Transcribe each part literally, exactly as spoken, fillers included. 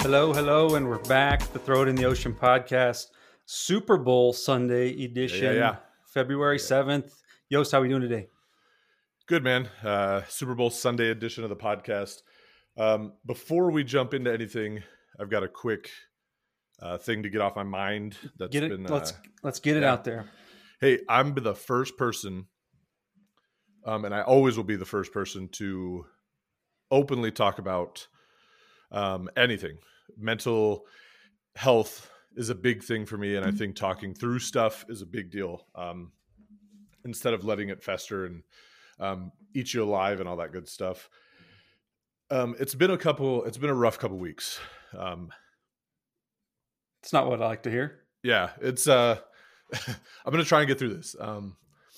Hello, hello, and we're back. The Throw It in the Ocean podcast, Super Bowl Sunday edition, Yeah, yeah, yeah. February seventh. Yost, how we doing today? Good, man. Uh, Super Bowl Sunday edition of the podcast. Um, before we jump into anything, I've got a quick uh, thing to get off my mind. That's Get it. been. let's Uh, let's get it yeah. out there. hey, I'm the first person, um, and I always will be the first person to openly talk about um, anything. Mental health is a big thing for me, and I think talking through stuff is a big deal. Um, instead of letting it fester and um, eat you alive and all that good stuff. Um, it's been a couple. It's been a rough couple weeks. Um, It's not what I like to hear. yeah, it's. Uh, I'm going to try and get through this. Um,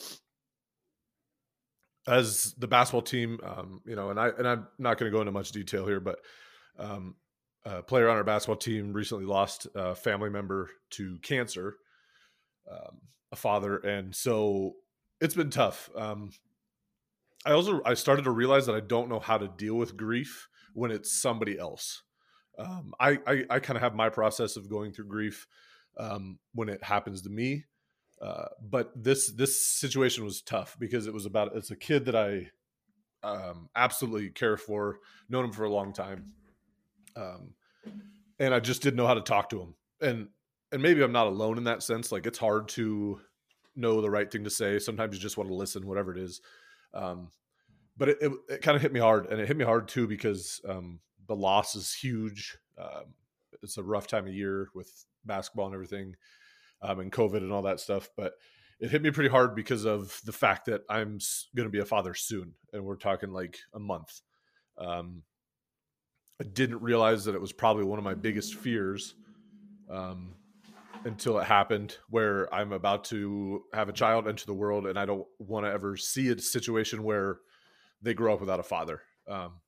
as the basketball team, um, you know, and I and I'm not going to go into much detail here, but um, a player on our basketball team recently lost a family member to cancer, um, a father, and so it's been tough. Um, I also I started to realize that I don't know how to deal with grief when it's somebody else. Um, I I, I kind of have my process of going through grief um, when it happens to me, uh, but this this situation was tough because it was about it's a kid that I um, absolutely care for, known him for a long time, um, and I just didn't know how to talk to him. And and maybe I'm not alone in that sense. Like it's hard to know the right thing to say. Sometimes you just want to listen, whatever it is. Um, but it, it, it kind of hit me hard, and it hit me hard too because um, the loss is huge. Um, it's a rough time of year with basketball and everything, um, and COVID and all that stuff. But it hit me pretty hard because of the fact that I'm going to be a father soon, and we're talking like a month. Um, I didn't realize that it was probably one of my biggest fears um, until it happened, where I'm about to have a child enter the world, and I don't want to ever see a situation where they grow up without a father. Um,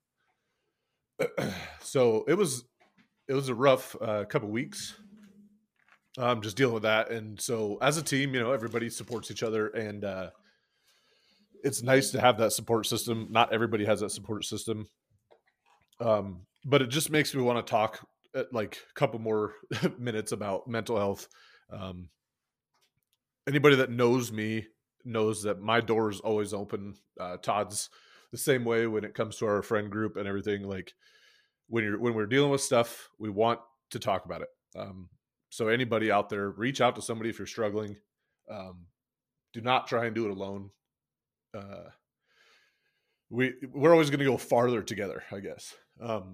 so it was it was a rough uh, couple weeks, um, just dealing with that. And so as a team, you know, everybody supports each other, and uh, it's nice to have that support system. Not everybody has that support system, um, but it just makes me want to talk at like a couple more minutes about mental health. Um, anybody that knows me knows that my door is always open. Uh, Todd's the same way when it comes to our friend group and everything. Like when you're when we're dealing with stuff, we want to talk about it. Um, so anybody out there, reach out to somebody if you're struggling. Um, do not try and do it alone. Uh, we we're always going to go farther together, I guess. Um,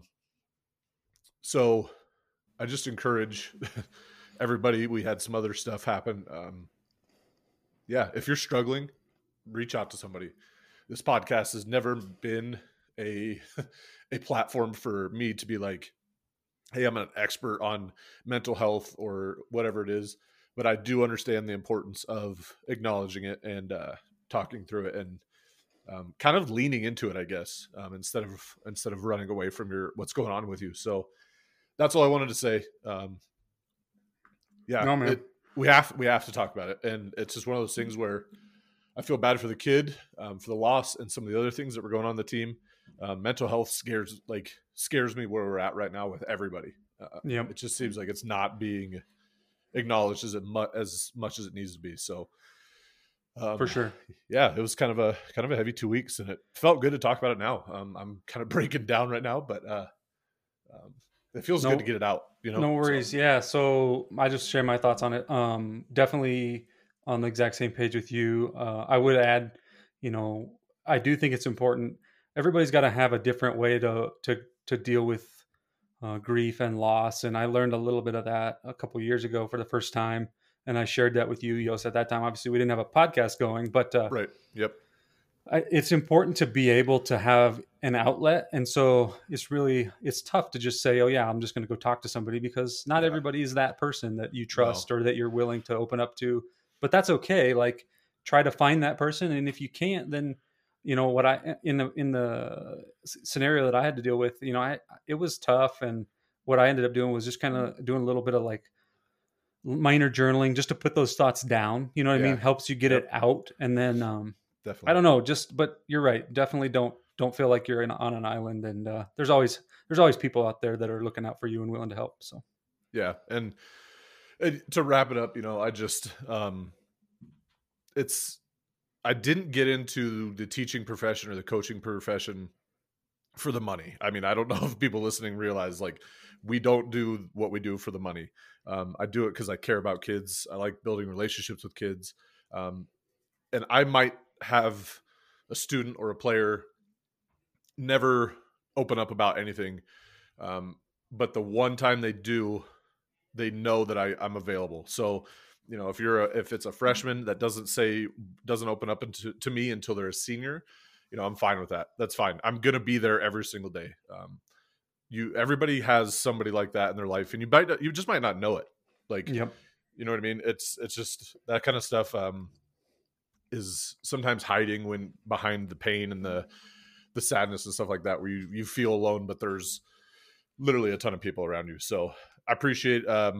so I just encourage everybody. We had some other stuff happen. Um, yeah, if you're struggling, reach out to somebody. This podcast has never been a a platform for me to be like, hey, I'm an expert on mental health or whatever it is, but I do understand the importance of acknowledging it and uh, talking through it and um, kind of leaning into it, I guess, um, instead of instead of running away from your what's going on with you. So that's all I wanted to say. Um, yeah, No, man. it, we have we have to talk about it, and it's just one of those things where I feel bad for the kid, um, for the loss, and some of the other things that were going on in the team. Uh, mental health scares like scares me where we're at right now with everybody. Uh, Yep. It just seems like it's not being acknowledged as it mu- as much as it needs to be. So, um, For sure. yeah, it was kind of a kind of a heavy two weeks, and it felt good to talk about it now. Um, I'm kind of breaking down right now, but uh, um, it feels No- good to get it out. You know, No worries. So, Yeah. So I just share my thoughts on it. Um, definitely on the exact same page with you. Uh, I would add, you know, I do think it's important. Everybody's got to have a different way to to to deal with uh, grief and loss. And I learned a little bit of that a couple years ago for the first time, and I shared that with you, Yos. At that time, obviously, we didn't have a podcast going, but uh, right. Yep. I, it's important to be able to have an outlet. And so it's really, it's tough to just say, oh yeah, I'm just going to go talk to somebody, because not Yeah. everybody is that person that you No. trust or that you're willing to open up to, but that's okay. Like try to find that person. And if you can't, then, you know, what I, in the, in the scenario that I had to deal with, you know, I, it was tough. And what I ended up doing was just kind of doing a little bit of like minor journaling just to put those thoughts down. You know what I Yeah. mean? Helps you get Yep. it out. And then, um, Definitely. I don't know, just, but you're right. Definitely don't don't feel like you're in, on an island. And uh, there's always there's always people out there that are looking out for you and willing to help. So yeah, and, and to wrap it up, you know, I just um, it's I didn't get into the teaching profession or the coaching profession for the money. I mean, I don't know if people listening realize, like, we don't do what we do for the money. Um, I do it because I care about kids. I like building relationships with kids. Um, and I might have a student or a player never open up about anything. Um, but the one time they do, they know that I, I'm available. So, you know, if you're a, if it's a freshman that doesn't say, doesn't open up into, to me until they're a senior, you know, I'm fine with that. That's fine. I'm going to be there every single day. Um, you, everybody has somebody like that in their life, and you might, you just might not know it. Like, yep. you know what I mean? It's, it's just that kind of stuff, um, is sometimes hiding when behind the pain and the, the sadness and stuff like that, where you, you feel alone, but there's literally a ton of people around you. So I appreciate, um,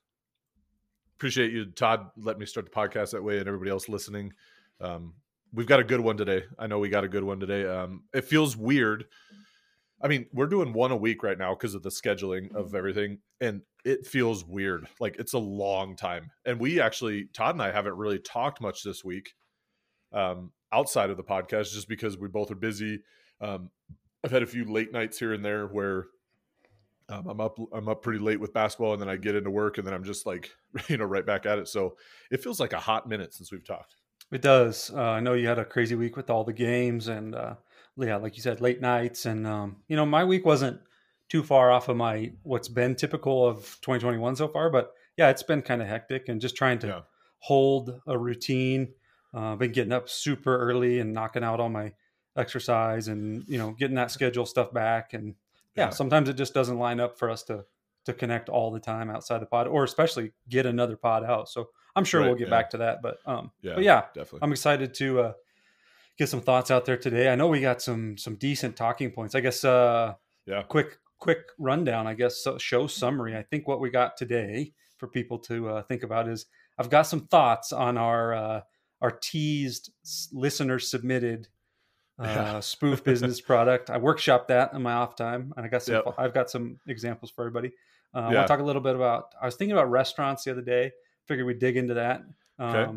appreciate you, Todd, let me start the podcast that way, and everybody else listening. Um, we've got a good one today. I know we got a good one today. Um, it feels weird. I mean, we're doing one a week right now because of the scheduling of everything, and it feels weird. Like, it's a long time. And we actually, Todd and I haven't really talked much this week um, outside of the podcast, just because we both are busy. Um, I've had a few late nights here and there where Um, I'm up, I'm up pretty late with basketball, and then I get into work, and then I'm just like, you know, right back at it. So it feels like a hot minute since we've talked. It does. Uh, I know you had a crazy week with all the games, and uh, yeah, like you said, late nights. And um, you know, my week wasn't too far off of my what's been typical of twenty twenty-one so far. But yeah, it's been kind of hectic, and just trying to Yeah. hold a routine. Uh, been getting up super early and knocking out all my exercise, and you know, getting that schedule stuff back. And yeah, Yeah. sometimes it just doesn't line up for us to to connect all the time outside the pod, or especially get another pod out. So I'm sure Right, we'll get yeah. back to that. But um, Yeah, but yeah, definitely. I'm excited to uh, get some thoughts out there today. I know we got some some decent talking points. I guess uh, Yeah. quick quick rundown. I guess so, show summary. I think what we got today for people to uh, think about is I've got some thoughts on our uh, our teased listener submitted uh, Yeah. spoof business product. I workshopped that in my off time, and I got some. Yep. I've got some examples for everybody. Uh, I Yeah. want to talk a little bit about. I was thinking about restaurants the other day. Figured we'd dig into that. Um, Okay.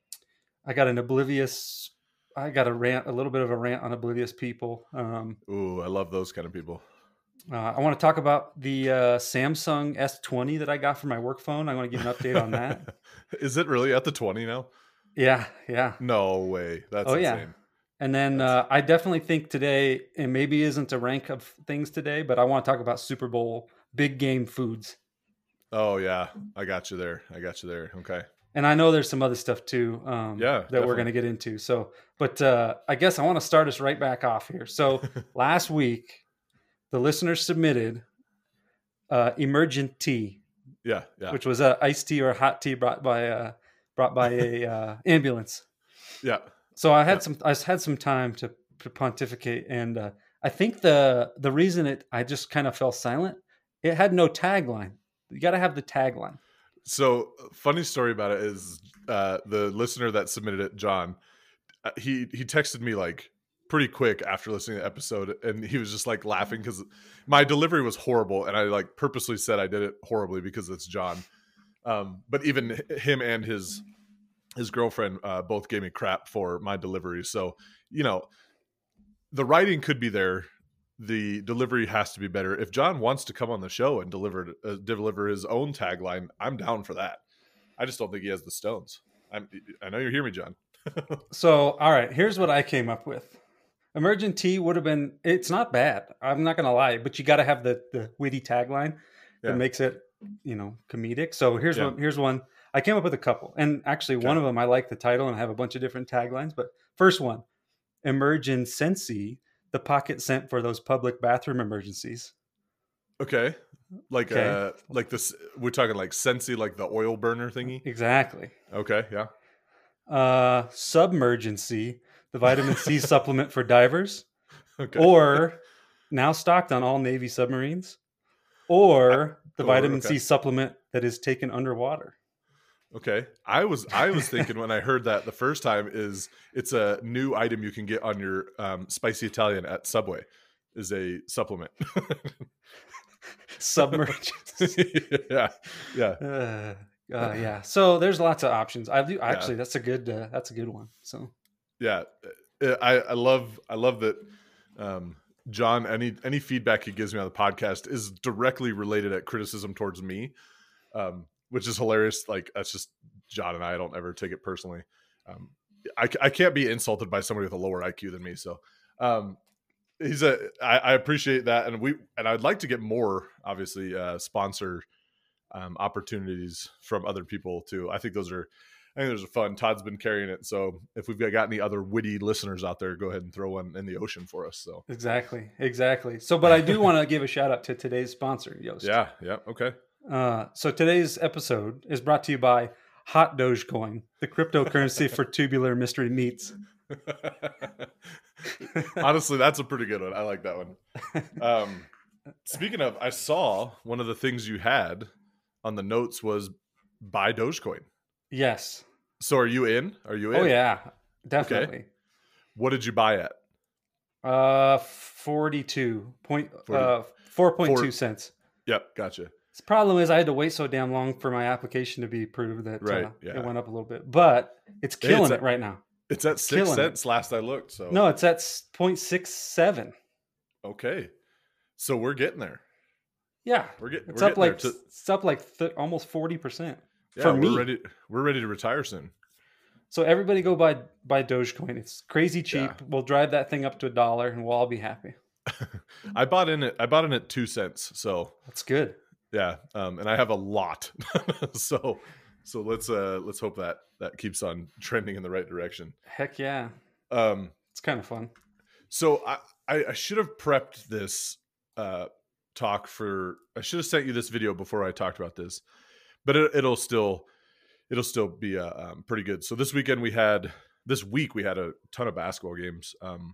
I got an oblivious. I got a rant, a little bit of a rant on oblivious people. Um, Ooh, I love those kind of people. uh, I want to talk about the uh, Samsung S twenty that I got for my work phone. I want to give an update on that. Is it really at the twenty now? Yeah, yeah. No way. That's Oh insane. yeah. And then uh, I definitely think today, and maybe isn't a rank of things today, but I want to talk about Super Bowl big game foods. Oh yeah, I got you there. I got you there. Okay. And I know there's some other stuff too um, Yeah, that definitely. we're going to get into. So, but uh, I guess I want to start us right back off here. So last week, the listeners submitted uh, emergent tea, Yeah, yeah, which was a iced tea or hot tea brought by uh, brought by a uh, ambulance. yeah. So I had Yeah. some I had some time to, to pontificate, and uh, I think the the reason it I just kind of fell silent, it had no tagline. You got to have the tagline. So funny story about it is uh, the listener that submitted it, John, uh, he he texted me like pretty quick after listening to the episode, and he was just like laughing because my delivery was horrible, and I like purposely said I did it horribly because it's John. Um, but even him and his his girlfriend uh, both gave me crap for my delivery. So, you know, the writing could be there. The delivery has to be better. If John wants to come on the show and deliver uh, deliver his own tagline, I'm down for that. I just don't think he has the stones. I'm, I know you hear me, John. So, all right, here's what I came up with. Emergent tea would have been, it's not bad. I'm not going to lie, but you got to have the, the witty tagline that Yeah. makes it, you know, comedic. So here's Yeah. one, here's one. I came up with a couple, and actually Okay. one of them, I like the title and I have a bunch of different taglines, but first one, Emergencency, the pocket scent for those public bathroom emergencies. Okay. Like Okay. uh like this we're talking like Scentsy, like the oil burner thingy. Exactly. Okay, yeah. Uh, Submergency, the vitamin C supplement for divers, Okay. or now stocked on all Navy submarines, or the Or, vitamin okay. C supplement that is taken underwater. Okay. I was I was thinking when I heard that the first time is it's a new item you can get on your um, spicy Italian at Subway is a supplement. Submergence. yeah. Yeah. Uh, uh, yeah. So there's lots of options. I do actually. Yeah. That's a good. Uh, that's a good one. So Yeah. Uh, I, I love I love that um, John, any any feedback he gives me on the podcast is directly related at criticism towards me. Um, which is hilarious. Like that's just John and I, I don't ever take it personally. Um, I, I can't be insulted by somebody with a lower I Q than me. So um, he's a, I, I appreciate that. And we, and I'd like to get more obviously uh, sponsor um, opportunities from other people too. I think those are, I think those are fun. Todd's been carrying it. So if we've got any other witty listeners out there, go ahead and throw one in the ocean for us. So exactly, exactly. So, but I do want to give a shout out to today's sponsor, Yost. yeah. Yeah. Okay. Uh, so today's episode is brought to you by Hot Dogecoin, the cryptocurrency for tubular mystery meats. Honestly, that's a pretty good one. I like that one. Um, speaking of, I saw one of the things you had on the notes was buy Dogecoin. Yes. So are you in? Are you in? Oh yeah, definitely. Okay. What did you buy at? Uh, forty-two point uh four point two cents. Yep, gotcha. The problem is I had to wait so damn long for my application to be approved that right, uh, yeah. it went up a little bit, but it's killing hey, it's it at, right now. It's at it's six cents it. last I looked. So no, it's at zero point six seven. Okay, so we're getting there. Yeah, we're getting. It's we're up getting like to, it's up like th- almost forty percent. Yeah, for we're me. ready. We're ready to retire soon. So everybody go buy buy Dogecoin. It's crazy cheap. Yeah. We'll drive that thing up to a dollar, and we'll all be happy. I bought in it. I bought in at two cents. So that's good. Yeah, um, and I have a lot. so, so let's uh, let's hope that that keeps on trending in the right direction. Heck yeah. Um, it's kind of fun. So I, I, I should have prepped this uh, talk for. I should have sent you this video before I talked about this, but it, it'll still it'll still be uh, um, pretty good. So this weekend we had this week we had a ton of basketball games. Um,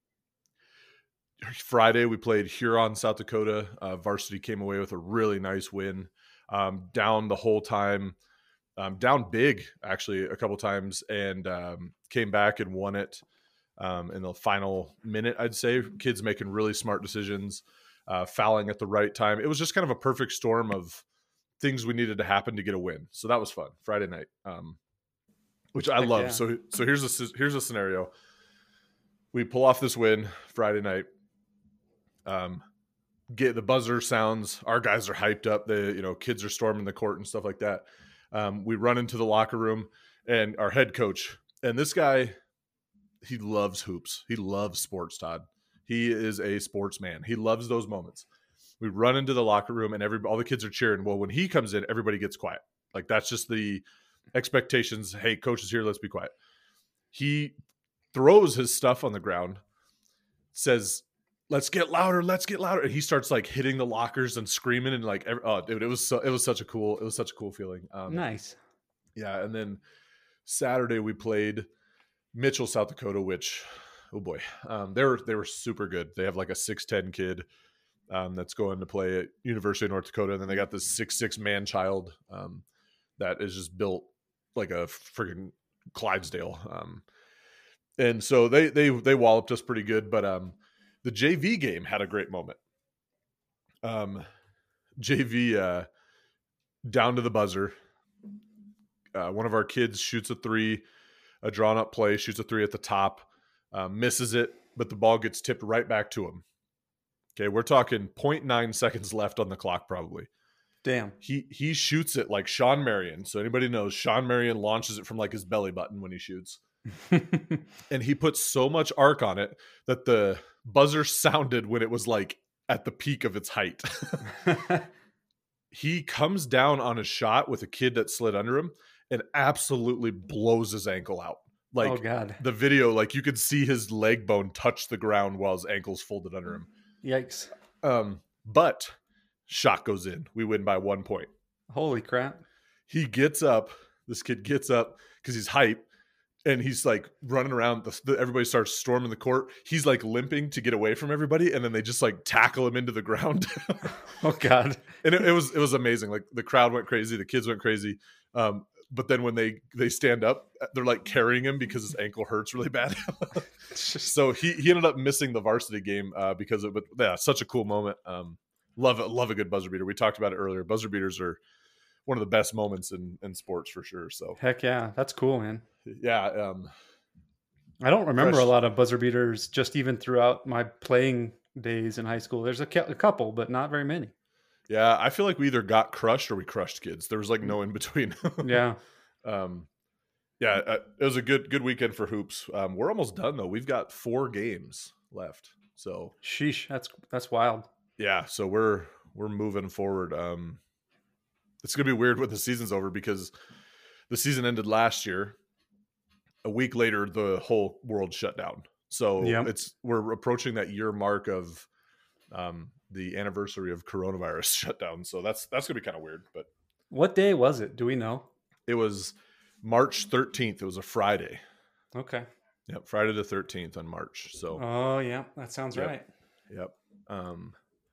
Friday we played Huron, South Dakota. Uh, varsity came away with a really nice win. Um, down the whole time, um, down big actually a couple times, and um, came back and won it um, in the final minute. I'd say kids making really smart decisions, uh, fouling at the right time. It was just kind of a perfect storm of things we needed to happen to get a win. So that was fun Friday night, um, which I Heck love. yeah. So so here's a here's a scenario. We pull off this win Friday night. Um, get the buzzer sounds. Our guys are hyped up. The you know kids are storming the court and stuff like that. Um, we run into the locker room and our head coach and this guy, he loves hoops. He loves sports. Todd. He is a sportsman. He loves those moments. We run into the locker room and every all the kids are cheering. Well, when he comes in, everybody gets quiet. Like that's just the expectations. Hey, coach is here. Let's be quiet. He throws his stuff on the ground, says, let's get louder. Let's get louder. And he starts like hitting the lockers and screaming and like, every, oh dude, it was so, it was such a cool, it was such a cool feeling. Um, nice. Yeah. And then Saturday we played Mitchell, South Dakota, which, oh boy, um, they were, they were super good. They have like a six ten kid um, that's going to play at University of North Dakota. And then they got this six, six man child um, that is just built like a freaking Clydesdale. Um, and so they, they, they walloped us pretty good, but um, the J V game had a great moment. Um, J V uh, down to the buzzer. Uh, one of our kids shoots a three, a drawn up play, shoots a three at the top, uh, misses it, but the ball gets tipped right back to him. Okay, we're talking zero point nine seconds left on the clock probably. Damn. He he shoots it like Sean Marion. So anybody knows, Sean Marion launches it from like his belly button when he shoots. And he puts so much arc on it that the buzzer sounded when it was like at the peak of its height. He comes down on a shot with a kid that slid under him and absolutely blows his ankle out. Like, oh God. The video, like you could see his leg bone touch the ground while his ankle's folded under him. Yikes. Um, but shot goes in. We win by one point. Holy crap. He gets up. This kid gets up because he's hype. And he's like running around. The, the, everybody starts storming the court. He's like limping to get away from everybody, and then they just like tackle him into the ground. Oh God! And it, it was it was amazing. Like the crowd went crazy, the kids went crazy. Um, but then when they they stand up, they're like carrying him because his ankle hurts really bad. So he he ended up missing the varsity game uh, because of, but yeah, such a cool moment. Um, love it, love a good buzzer beater. We talked about it earlier. Buzzer beaters are one of the best moments in in sports for sure. So Heck yeah, that's cool, man. yeah, um, I don't remember fresh. a lot of buzzer beaters just even throughout my playing days in high school. There's a, ca- a couple, but not very many. Yeah, I feel like we either got crushed or we crushed kids. There was like no in between. Yeah. um, yeah, uh, it was a good good weekend for hoops. Um, we're almost done though. We've got four games left. So Sheesh, that's that's wild. yeah, so we're we're moving forward. Um, it's gonna be weird when the season's over because the season ended last year. A week later, the whole world shut down. So Yep. it's we're approaching that year mark of um, the anniversary of coronavirus shutdown. So that's that's gonna be kind of weird. But What day was it? Do we know? it was March thirteenth. It was a Friday. Okay. Yep, Friday the thirteenth on March. So Oh yeah, that sounds Yep. right. Yep. Um,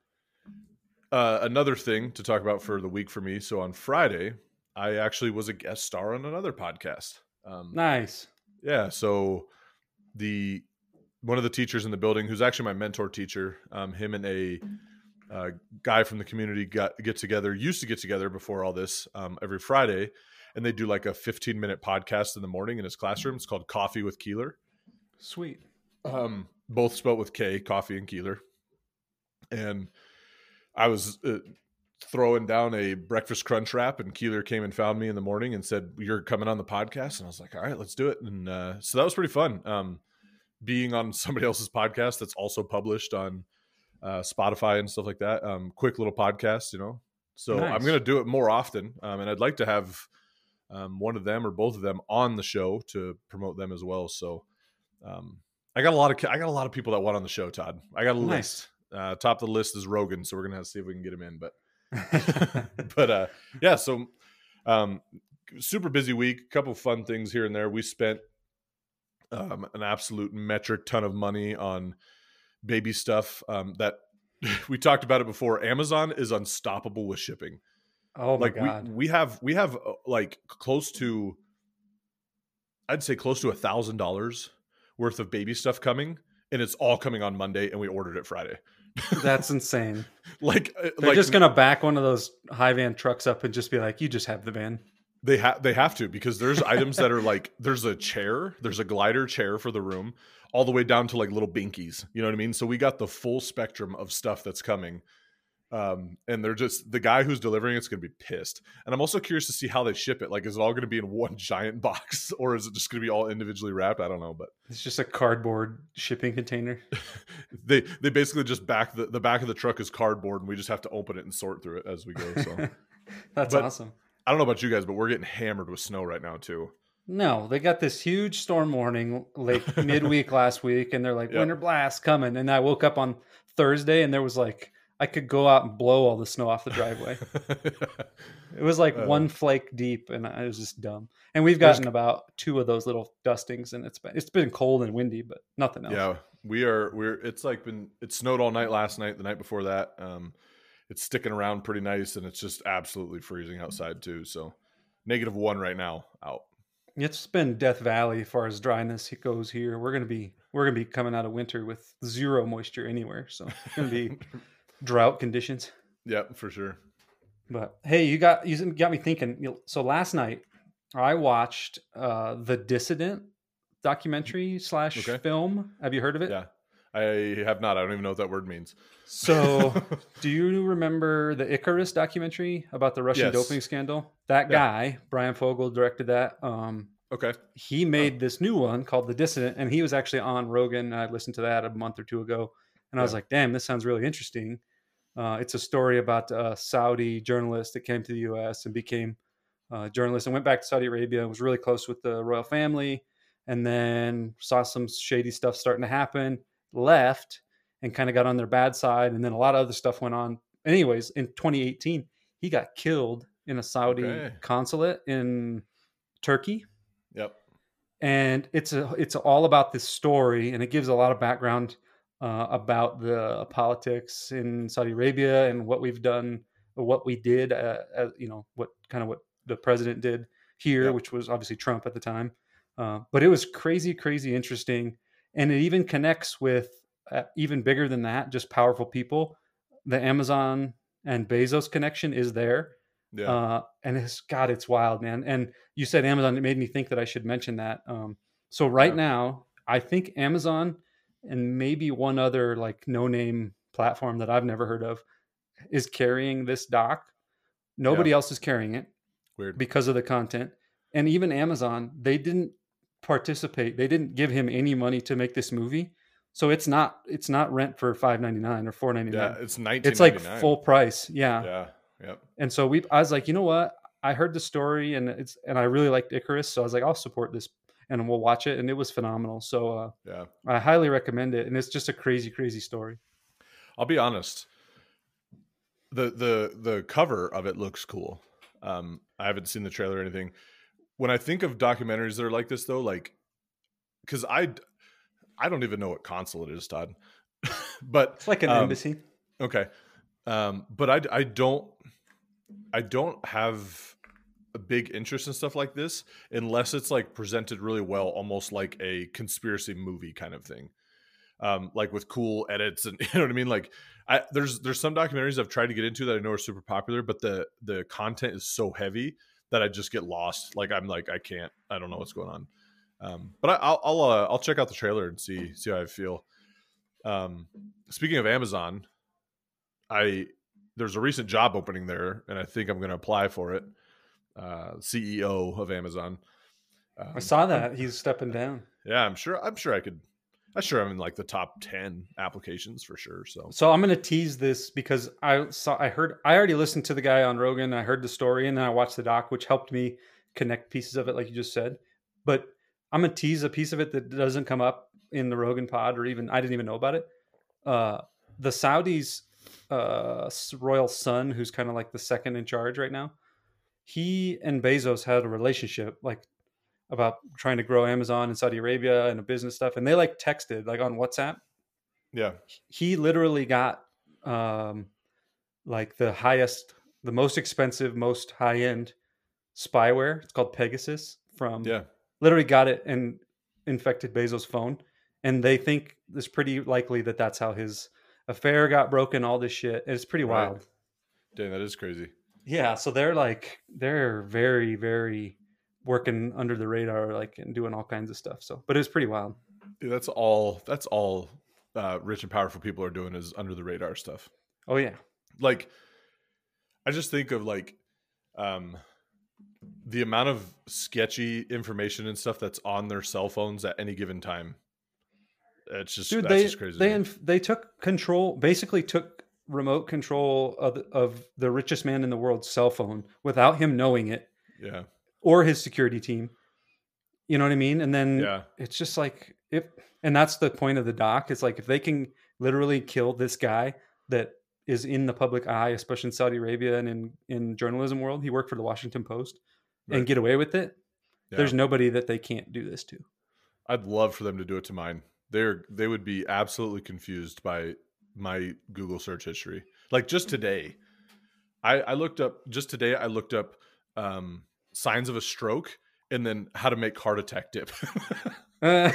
uh, another thing to talk about for the week for me. So on Friday, I actually was a guest star on another podcast. Um, Nice. yeah. So the one of the teachers in the building, who's actually my mentor teacher, um, him and a uh, guy from the community got get together. Used to get together before all this um, every Friday, and they do like a fifteen minute podcast in the morning in his classroom. It's called Coffee with Keeler. Sweet. Um, both spelled with K, Coffee and Keeler. And I was uh, throwing down a breakfast crunch wrap, and Keeler came and found me in the morning and said, "You're coming on the podcast." And I was like, "All right, let's do it." And uh, so that was pretty fun. Um, being on somebody else's podcast that's also published on uh, Spotify and stuff like that. Um, quick little podcast, you know. So Nice. I'm going to do it more often, um, and I'd like to have um, one of them or both of them on the show to promote them as well. So um, I got a lot of I got a lot of people that want on the show, Todd. I got a Nice. list. Uh, top of the list is Rogan, so we're gonna have to see if we can get him in. But but uh, yeah, so um, super busy week. Couple fun things here and there. We spent um, an absolute metric ton of money on baby stuff. Um, that we talked about it before. Amazon is unstoppable with shipping. Oh my Like we god. we have we have uh, like close to, I'd say close to a thousand dollars worth of baby stuff coming, and it's all coming on Monday, and we ordered it Friday. That's insane. like uh, They're like just gonna back one of those high van trucks up and just be like, "You just have the van." they have they have to, because there's items that are like, there's a chair, there's a glider chair for the room, all the way down to like little binkies. You know what I mean? So we got the full spectrum of stuff that's coming. Um, and they're just, the guy who's delivering it's going to be pissed. And I'm also curious to see how they ship it. Like, is it all going to be in one giant box, or is it just going to be all individually wrapped? I don't know, but It's just a cardboard shipping container. they they basically just back the, the back of the truck is cardboard, and we just have to open it and sort through it as we go. So That's But- awesome. I don't know about you guys, but we're getting hammered with snow right now too. No, they got this huge storm warning like midweek last week, and they're like, Yep. winter blast coming. And I woke up on Thursday, and there was like, I could go out and blow all the snow off the driveway. It was like Uh, one flake deep, and I was just dumb. And we've There's- gotten about two of those little dustings, and it's been it's been cold and windy, but nothing else. Yeah, we are. We're. It's like been. It snowed all night last night. The night before that, um, it's sticking around pretty nice, and it's just absolutely freezing outside too. So, negative one right now out. It's been Death Valley as far as dryness it goes here. We're gonna be we're gonna be coming out of winter with zero moisture anywhere, so it's gonna be drought conditions. Yeah, for sure. But hey, you got you got me thinking. you know, So last night I watched uh, the Dissident documentary slash Okay. film. Have you heard of it? Yeah, I have not. I don't even know what that word means. So, do you remember the Icarus documentary about the Russian Yes. doping scandal? That Yeah. guy, Brian Fogel, directed that. Um, Okay. he made this new one called The Dissident, and he was actually on Rogan. I listened to that a month or two ago, and I was Yeah. like, "Damn, this sounds really interesting." Uh, it's a story about a Saudi journalist that came to the U S and became a journalist and went back to Saudi Arabia and was really close with the royal family, and then saw some shady stuff starting to happen, left, and kind of got on their bad side, and then a lot of other stuff went on. Anyways, in twenty eighteen, he got killed in a Saudi Okay. consulate in Turkey. Yep. And it's a it's all about this story, and it gives a lot of background uh, about the politics in Saudi Arabia and what we've done, or what we did, uh, as, you know, what kind of what the president did here, Yep. which was obviously Trump at the time. Uh, but it was crazy, crazy interesting. And it even connects with uh, even bigger than that, just powerful people. The Amazon and Bezos connection is there. Yeah. Uh, and it's, God, it's wild, man. And you said Amazon, it made me think that I should mention that. Um, so right Yeah. now, I think Amazon and maybe one other like no name platform that I've never heard of is carrying this doc. Yeah. Nobody else is carrying it Weird. because of the content. And even Amazon, they didn't participate. They didn't give him any money to make this movie. So it's not it's not rent for five ninety-nine or four ninety-nine. Yeah. It's nineteen It's like ninety-nine. full price. Yeah. Yeah. Yep. And so we I was like, you know what? I heard the story and it's and I really liked Icarus. So I was like, I'll support this and we'll watch it. And it was phenomenal. So uh, Yeah. I highly recommend it. And it's just a crazy, crazy story. I'll be honest. The the the cover of it looks cool. Um, I haven't seen the trailer or anything. When I think of documentaries that are like this, though, like, because I I don't even know what consulate is, Todd. But It's like an um, embassy. Okay, um, but I I don't I don't have a big interest in stuff like this unless it's like presented really well, almost like a conspiracy movie kind of thing. Um, like with cool edits and you know what I mean? Like I, there's, there's some documentaries I've tried to get into that I know are super popular, but the, the content is so heavy that I just get lost. Like, I'm like, I can't, I don't know what's going on. Um, but I, I'll, I'll, uh, I'll check out the trailer and see, see how I feel. Um, speaking of Amazon, I, there's a recent job opening there and I think I'm going to apply for it. Uh, C E O of Amazon. Um, I saw that he's stepping down. Yeah, I'm sure, I'm sure I could, I'm sure I'm in like the top ten applications for sure. So, So I'm going to tease this because I saw, I heard, I already listened to the guy on Rogan. I heard the story and then I watched the doc, which helped me connect pieces of it, like you just said. But I'm going to tease a piece of it that doesn't come up in the Rogan pod, or even I didn't even know about it. Uh, the Saudis' uh, royal son, who's kind of like the second in charge right now, he and Bezos had a relationship, like about trying to grow Amazon in Saudi Arabia and a business stuff. And they like texted like on WhatsApp. yeah. He literally got um, like the highest, the most expensive, most high end spyware. It's called Pegasus from Yeah. literally got it and infected Bezos' phone. And they think it's pretty likely that that's how his affair got broken, all this shit. And it's pretty Right. wild. Dang, that is crazy. Yeah. So they're like, they're very, very working under the radar, like, and doing all kinds of stuff. So, but it was pretty wild. Dude, that's all, that's all uh, rich and powerful people are doing is under the radar stuff. Oh, yeah. Like, I just think of like um, the amount of sketchy information and stuff that's on their cell phones at any given time. It's just, Dude, that's they, just crazy. they, inf- they took control, basically took remote control of, of the richest man in the world's cell phone without him knowing it. Yeah. Or his security team. You know what I mean? And then Yeah. it's just like, if, and that's the point of the doc. It's like, if they can literally kill this guy that is in the public eye, especially in Saudi Arabia and in, in journalism world, he worked for the Washington Post, Right. and get away with it. Yeah. There's nobody that they can't do this to. I'd love for them to do it to mine. They're, they would be absolutely confused by my Google search history. Like just today, I, I looked up, just today, I looked up um, signs of a stroke and then how to make heart attack dip. And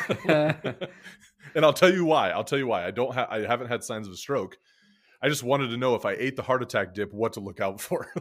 I'll tell you why. I'll tell you why. I don't have, I haven't had signs of a stroke. I just wanted to know if I ate the heart attack dip, what to look out for.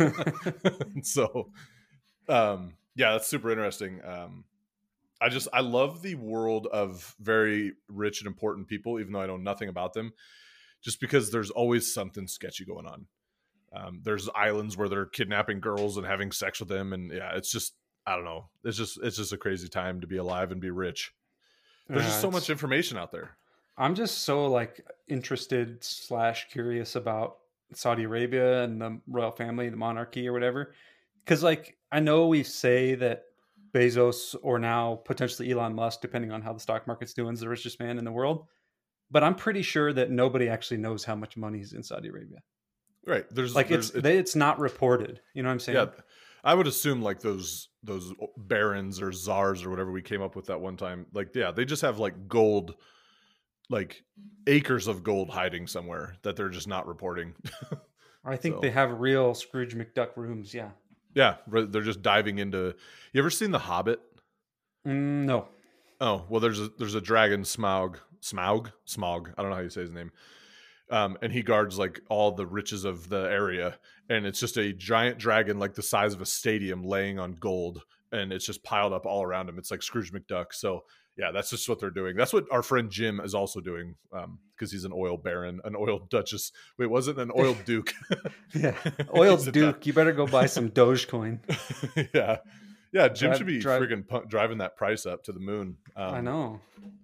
So, um, yeah, that's super interesting. Um, I just, I love the world of very rich and important people, even though I know nothing about them, just because there's always something sketchy going on. Um, there's islands where they're kidnapping girls and having sex with them. And yeah, it's just, I don't know. It's just, it's just a crazy time to be alive and be rich. There's Yeah, just so it's- much information out there. I'm just so like interested slash curious about Saudi Arabia and the royal family, the monarchy or whatever. Cause like, I know we say that Bezos or now potentially Elon Musk, depending on how the stock market's doing, is the richest man in the world. But I'm pretty sure that nobody actually knows how much money is in Saudi Arabia. Right. There's Like there's, it's, they, it's not reported. You know what I'm saying? yeah, I would assume like those those barons or czars or whatever we came up with that one time. Like, yeah, they just have like gold, like acres of gold hiding somewhere that they're just not reporting. I think So. they have real Scrooge McDuck rooms. Yeah. Yeah, re- they're just diving into. You ever seen The Hobbit? Mm, no. Oh well, there's a there's a dragon Smaug, Smaug, Smaug. I don't know how you say his name. Um, and he guards like all the riches of the area, and it's just a giant dragon like the size of a stadium laying on gold, and it's just piled up all around him. It's like Scrooge McDuck. So yeah, that's just what they're doing. That's what our friend Jim is also doing, um, because he's an oil baron, an oil duchess. Wait, wasn't an oil duke? Yeah, oil He's a Duke. du- You better go buy some Dogecoin. yeah, yeah. Jim Drive, should be drive. friggin' pu- driving that price up to the moon. Um, I know.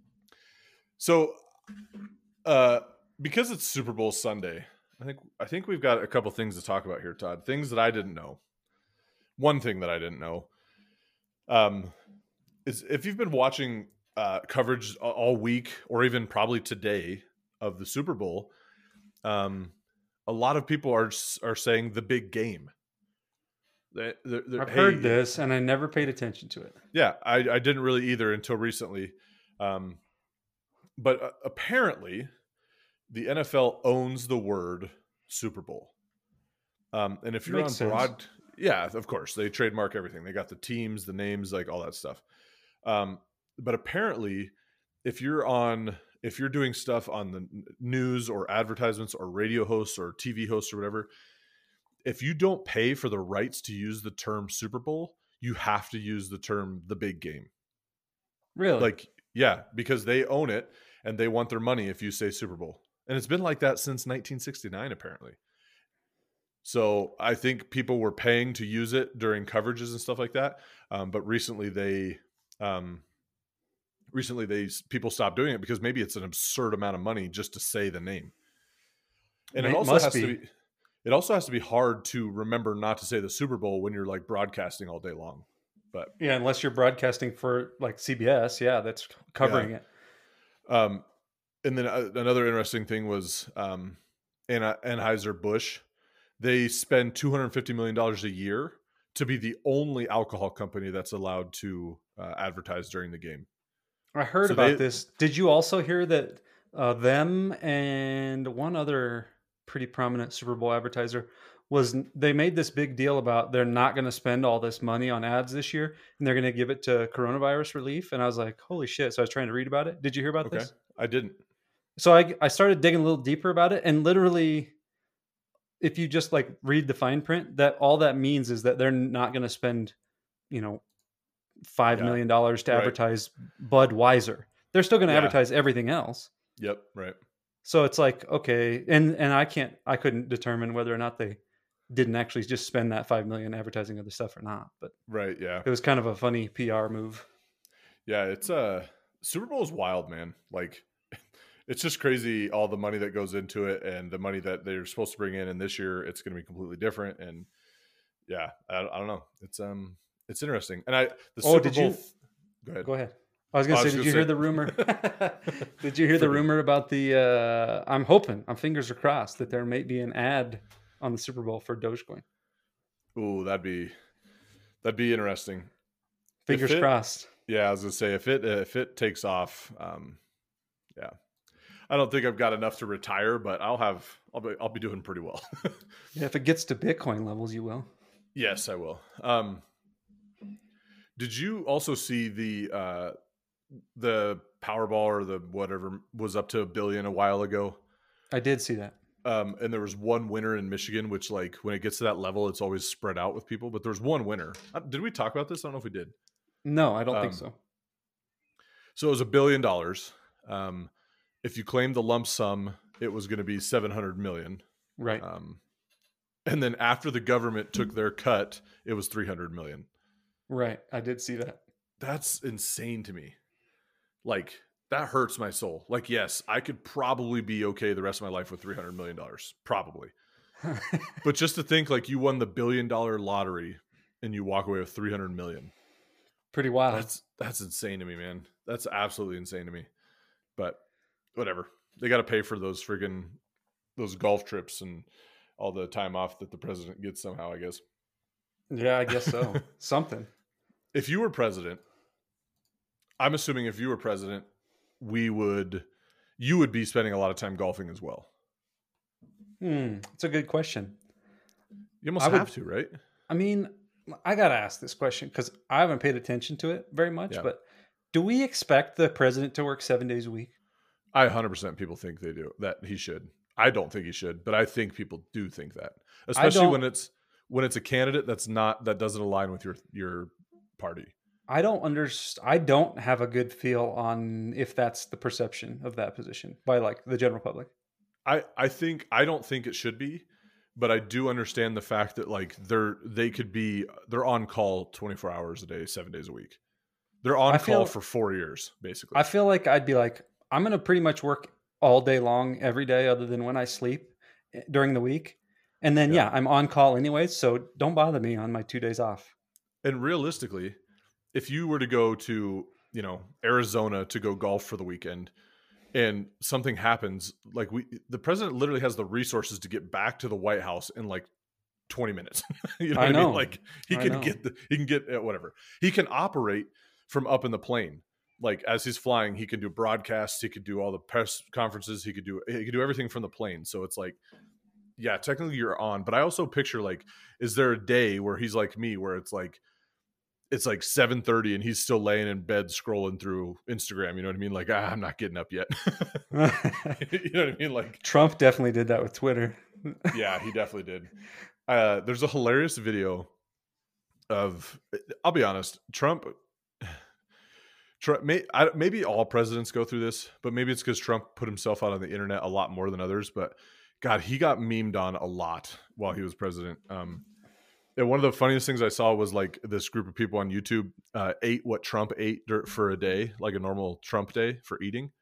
So, uh, because it's Super Bowl Sunday, I think I think we've got a couple things to talk about here, Todd. Things that I didn't know. One thing that I didn't know, um, is if you've been watching uh, coverage a- all week, or even probably today, of the Super Bowl, um, a lot of people are s- are saying the big game. They, they're, they're- I've hey, heard this, and I never paid attention to it. Yeah, I, I didn't really either until recently, um, but uh, apparently, the N F L owns the word Super Bowl. Um, and if you're Makes on sense. broad, yeah, of course, they trademark everything. They got the teams, the names, like all that stuff. Um, but apparently, if you're on, if you're doing stuff on the n- news or advertisements or radio hosts or T V hosts or whatever, if you don't pay for the rights to use the term Super Bowl, you have to use the term the big game. Really? Like, yeah, because they own it and they want their money if you say Super Bowl. And it's been like that since nineteen sixty-nine, apparently. So I think people were paying to use it during coverages and stuff like that. Um, but recently they, um, recently they people stopped doing it because maybe it's an absurd amount of money just to say the name. And it It also must has be. to be, it also has to be hard to remember not to say the Super Bowl when you're like broadcasting all day long. But Yeah, unless you're broadcasting for like C B S. Yeah, that's covering yeah. it. Um, and then uh, another interesting thing was um, Anna- Anheuser-Busch. They spend two hundred fifty million dollars a year to be the only alcohol company that's allowed to uh, advertise during the game. I heard So about they, this. Did you also hear that uh, them and one other pretty prominent Super Bowl advertiser was they made this big deal about they're not going to spend all this money on ads this year and they're going to give it to coronavirus relief? And I was like, holy shit. So I was trying to read about it. Did you hear about okay, this? I didn't. So I, I started digging a little deeper about it, and literally, if you just like read the fine print, that all that means is that they're not going to spend, you know, five Yeah, million dollars to right. advertise Budweiser. They're still going to Yeah. advertise everything else. Yep, right. So it's like, okay, and and I can't, I couldn't determine whether or not they didn't actually just spend that five million advertising other stuff or not. But Right, yeah. it was kind of a funny P R move. Yeah, it's uh Super Bowl is wild, man. Like it's just crazy all the money that goes into it and the money that they're supposed to bring in, and this year it's going to be completely different. And yeah, I, I don't know. It's um it's interesting. And I the Oh, Super did Bowl you- Go ahead. Go ahead. I was going I to was say, did gonna you hear say- the rumor? Did you hear the Forget- rumor about the? Uh, I'm hoping, I'm fingers are crossed that there may be an ad on the Super Bowl for Dogecoin. Ooh, that'd be that'd be interesting. Fingers it- crossed. Yeah, I was gonna say if it if it takes off, um, yeah, I don't think I've got enough to retire, but I'll have I'll be I'll be doing pretty well. Yeah, if it gets to Bitcoin levels, you will. Yes, I will. Um, did you also see the uh, the Powerball or the whatever was up to a billion a while ago? I did see that. Um, and there was one winner in Michigan, which like when it gets to that level, it's always spread out with people. But there's one winner. Uh, Did we talk about this? I don't know if we did. No, I don't think Um, so. So it was a billion dollars. Um, if you claimed the lump sum, it was going to be seven hundred million. Right. Um, and then after the government took their cut, it was three hundred million. Right. I did see that. That's insane to me. Like that hurts my soul. Like, yes, I could probably be okay the rest of my life with three hundred million dollars, probably. But just to think like you won the billion dollar lottery and you walk away with three hundred million. Pretty wild. That's that's insane to me, man. That's absolutely insane to me. But whatever. They got to pay for those friggin' those golf trips and all the time off that the president gets somehow, I guess. Yeah, I guess so. Something. If you were president, I'm assuming if you were president, we would you would be spending a lot of time golfing as well. Hmm. It's a good question. You almost I would- have to, right? I mean, I gotta ask this question because I haven't paid attention to it very much. Yeah. But do we expect the president to work seven days a week? I one hundred percent people think they do, that he should. I don't think he should, but I think people do think that, I especially don't. when it's when it's a candidate that's not that doesn't align with your your party. I don't understand. I don't have a good feel on if that's the perception of that position by like the general public. I I think I don't think it should be, but I do understand the fact that like they're they could be they're on call twenty-four hours a day, seven days a week. They're on I call feel for four years, basically. I feel like I'd be like, I'm gonna pretty much work all day long every day, other than when I sleep eh, during the week, and then Yeah. yeah, I'm on call anyways. So don't bother me on my two days off. And realistically, if you were to go to, you know, Arizona to go golf for the weekend and something happens, like we the president literally has the resources to get back to the White House in like twenty minutes. You know I what I mean? know. Like he I can know. get the he can get uh, whatever. He can operate from up in the plane. Like as he's flying, he can do broadcasts, he could do all the press conferences, he could do he could do everything from the plane. So it's like, yeah, technically you're on, but I also picture like, is there a day where he's like me, where it's like it's like seven thirty and he's still laying in bed scrolling through Instagram, you know what I mean? Like, ah, I'm not getting up yet. You know what I mean? Like, Trump definitely did that with Twitter. yeah, he definitely did. Uh, there's a hilarious video of, I'll be honest, Trump, Trump may, I, maybe all presidents go through this, but maybe it's because Trump put himself out on the internet a lot more than others. But God, he got memed on a lot while he was president. Um, and one of the funniest things I saw was like this group of people on YouTube uh, ate what Trump ate dur- for a day, like a normal Trump day for eating.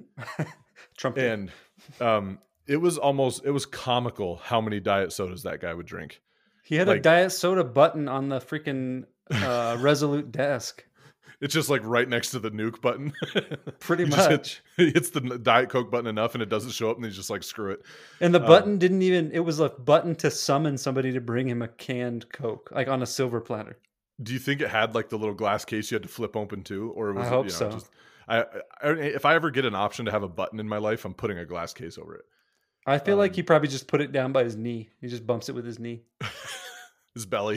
Trump And um, it was almost, it was comical how many diet sodas that guy would drink. He had like, a diet soda button on the freaking uh, Resolute desk. It's just like right next to the nuke button. Pretty He just much. hit- he hits the Diet Coke button enough and it doesn't show up and he's just like, screw it. And the Um, button didn't even, it was a button to summon somebody to bring him a canned Coke, like on a silver platter. Do you think it had like the little glass case you had to flip open too? Or was I it, hope you know, so. just, I, I, if I ever get an option to have a button in my life, I'm putting a glass case over it. I feel Um, like he probably just put it down by his knee. He just bumps it with his knee. His belly.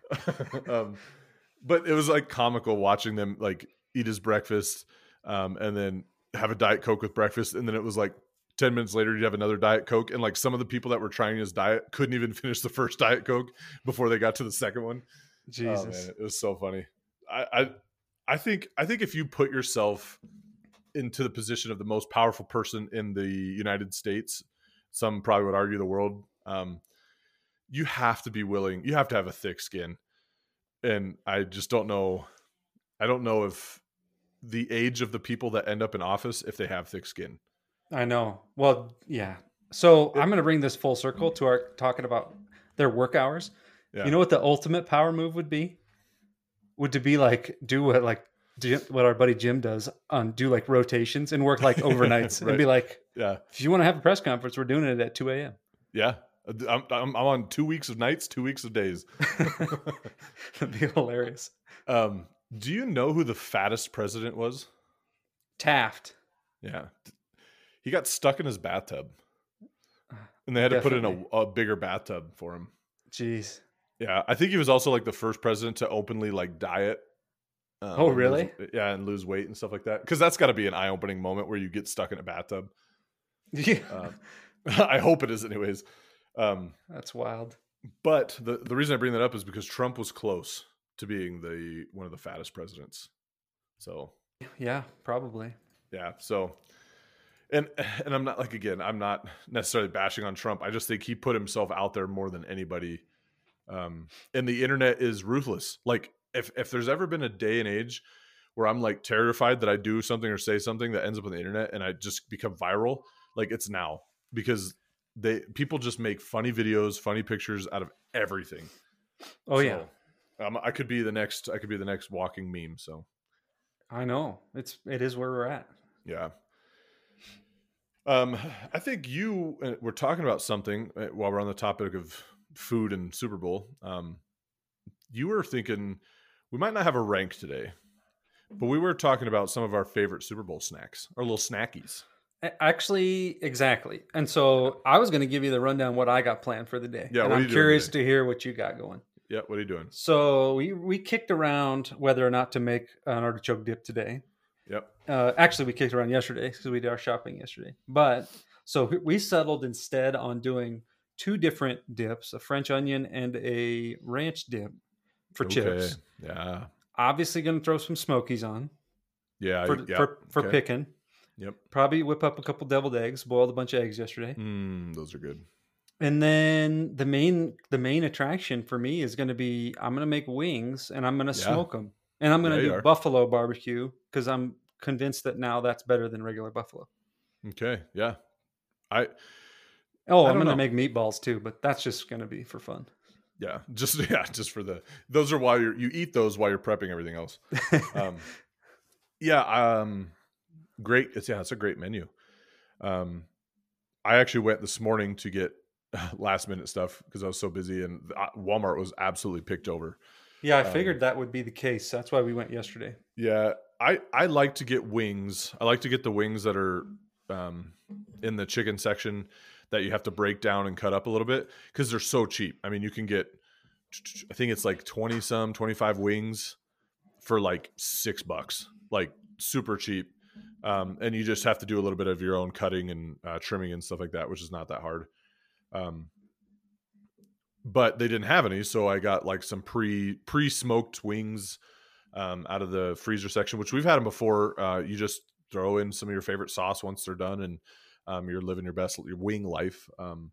um, but it was like comical watching them like eat his breakfast um, and then have a Diet Coke with breakfast. And then it was like ten minutes later, you'd have another Diet Coke. And like some of the people that were trying his diet couldn't even finish the first Diet Coke before they got to the second one. Jesus. Oh, man, it was so funny. I, I, I think, I think if you put yourself into the position of the most powerful person in the United States, some probably would argue the world, um, you have to be willing, you have to have a thick skin. And I just don't know. I don't know if the age of the people that end up in office, if they have thick skin. I know. Well, yeah. So I'm going to bring this full circle to our talking about their work hours. Yeah. You know what the ultimate power move would be? Would to be like do what like Jim, what our buddy Jim does on do like rotations and work like overnights Right. and be like, Yeah. if you want to have a press conference, we're doing it at two a.m. Yeah. I'm, I'm, I'm on two weeks of nights, two weeks of days. That'd be hilarious. Um, do you know who the fattest president was? Taft. Yeah. He got stuck in his bathtub and they had to put in Definitely. a, a bigger bathtub for him. Jeez. Yeah. I think he was also like the first president to openly like diet. Um, Oh, and really? lose- yeah. And lose weight and stuff like that. Cause that's gotta be an eye opening moment where you get stuck in a bathtub. Yeah. Uh, I hope it is anyways. Um, That's wild. but the, the reason I bring that up is because Trump was close to being the one of the fattest presidents. So Yeah, probably. yeah. So and and I'm not like again, I'm not necessarily bashing on Trump. I just think he put himself out there more than anybody. Um, and the internet is ruthless. Like if if there's ever been a day and age where I'm like terrified that I do something or say something that ends up on the internet and I just become viral, like it's now. Because they people just make funny videos, funny pictures out of everything. Oh, yeah. So, um, I could be the next. I could be the next walking meme. So I know. It's it is where we're at. yeah. Um, I think you uh, were talking about something uh, while we're on the topic of food and Super Bowl. Um, you were thinking we might not have a rank today, but we were talking about some of our favorite Super Bowl snacks, our little snackies. A- Actually, exactly. And so I was going to give you the rundown what I got planned for the day. Yeah, and what are I'm you doing curious today? to hear what you got going. Yeah, what are you doing? So we we kicked around whether or not to make an artichoke dip today. Yep. Uh, actually, we kicked around yesterday because we did our shopping yesterday. But so we settled instead on doing two different dips: a French onion and a ranch dip for Okay. chips. Yeah. Obviously, going to throw some Smokies on Yeah. for Yeah. for, for okay. picking. Yep. Probably whip up a couple deviled eggs. Boiled a bunch of eggs yesterday. Mm, those are good. And then the main the main attraction for me is going to be I'm going to make wings and I'm going to Yeah. smoke them. And I'm going to Yeah, you do are. buffalo barbecue because I'm convinced that now that's better than regular buffalo. Okay. Yeah. I Oh, I I'm don't going to know. make meatballs too, but that's just going to be for fun. Yeah. Just yeah, just for the those are why you're you eat those while you're prepping everything else. Um yeah, um great. It's yeah, it's a great menu. Um I actually went this morning to get last minute stuff because I was so busy, and Walmart was absolutely picked over. Yeah, I Um, figured that would be the case. That's why we went yesterday. Yeah, I I like to get wings. I like to get the wings that are um, in the chicken section that you have to break down and cut up a little bit because they're so cheap. I mean, you can get, I think it's like twenty some, twenty-five wings for like six bucks, like super cheap. Um, and you just have to do a little bit of your own cutting and uh, trimming and stuff like that, which is not that hard. Um, but they didn't have any, so I got like some pre pre smoked wings um, out of the freezer section, which we've had them before. Uh, you just throw in some of your favorite sauce once they're done, and um, you're living your best your wing life. Um,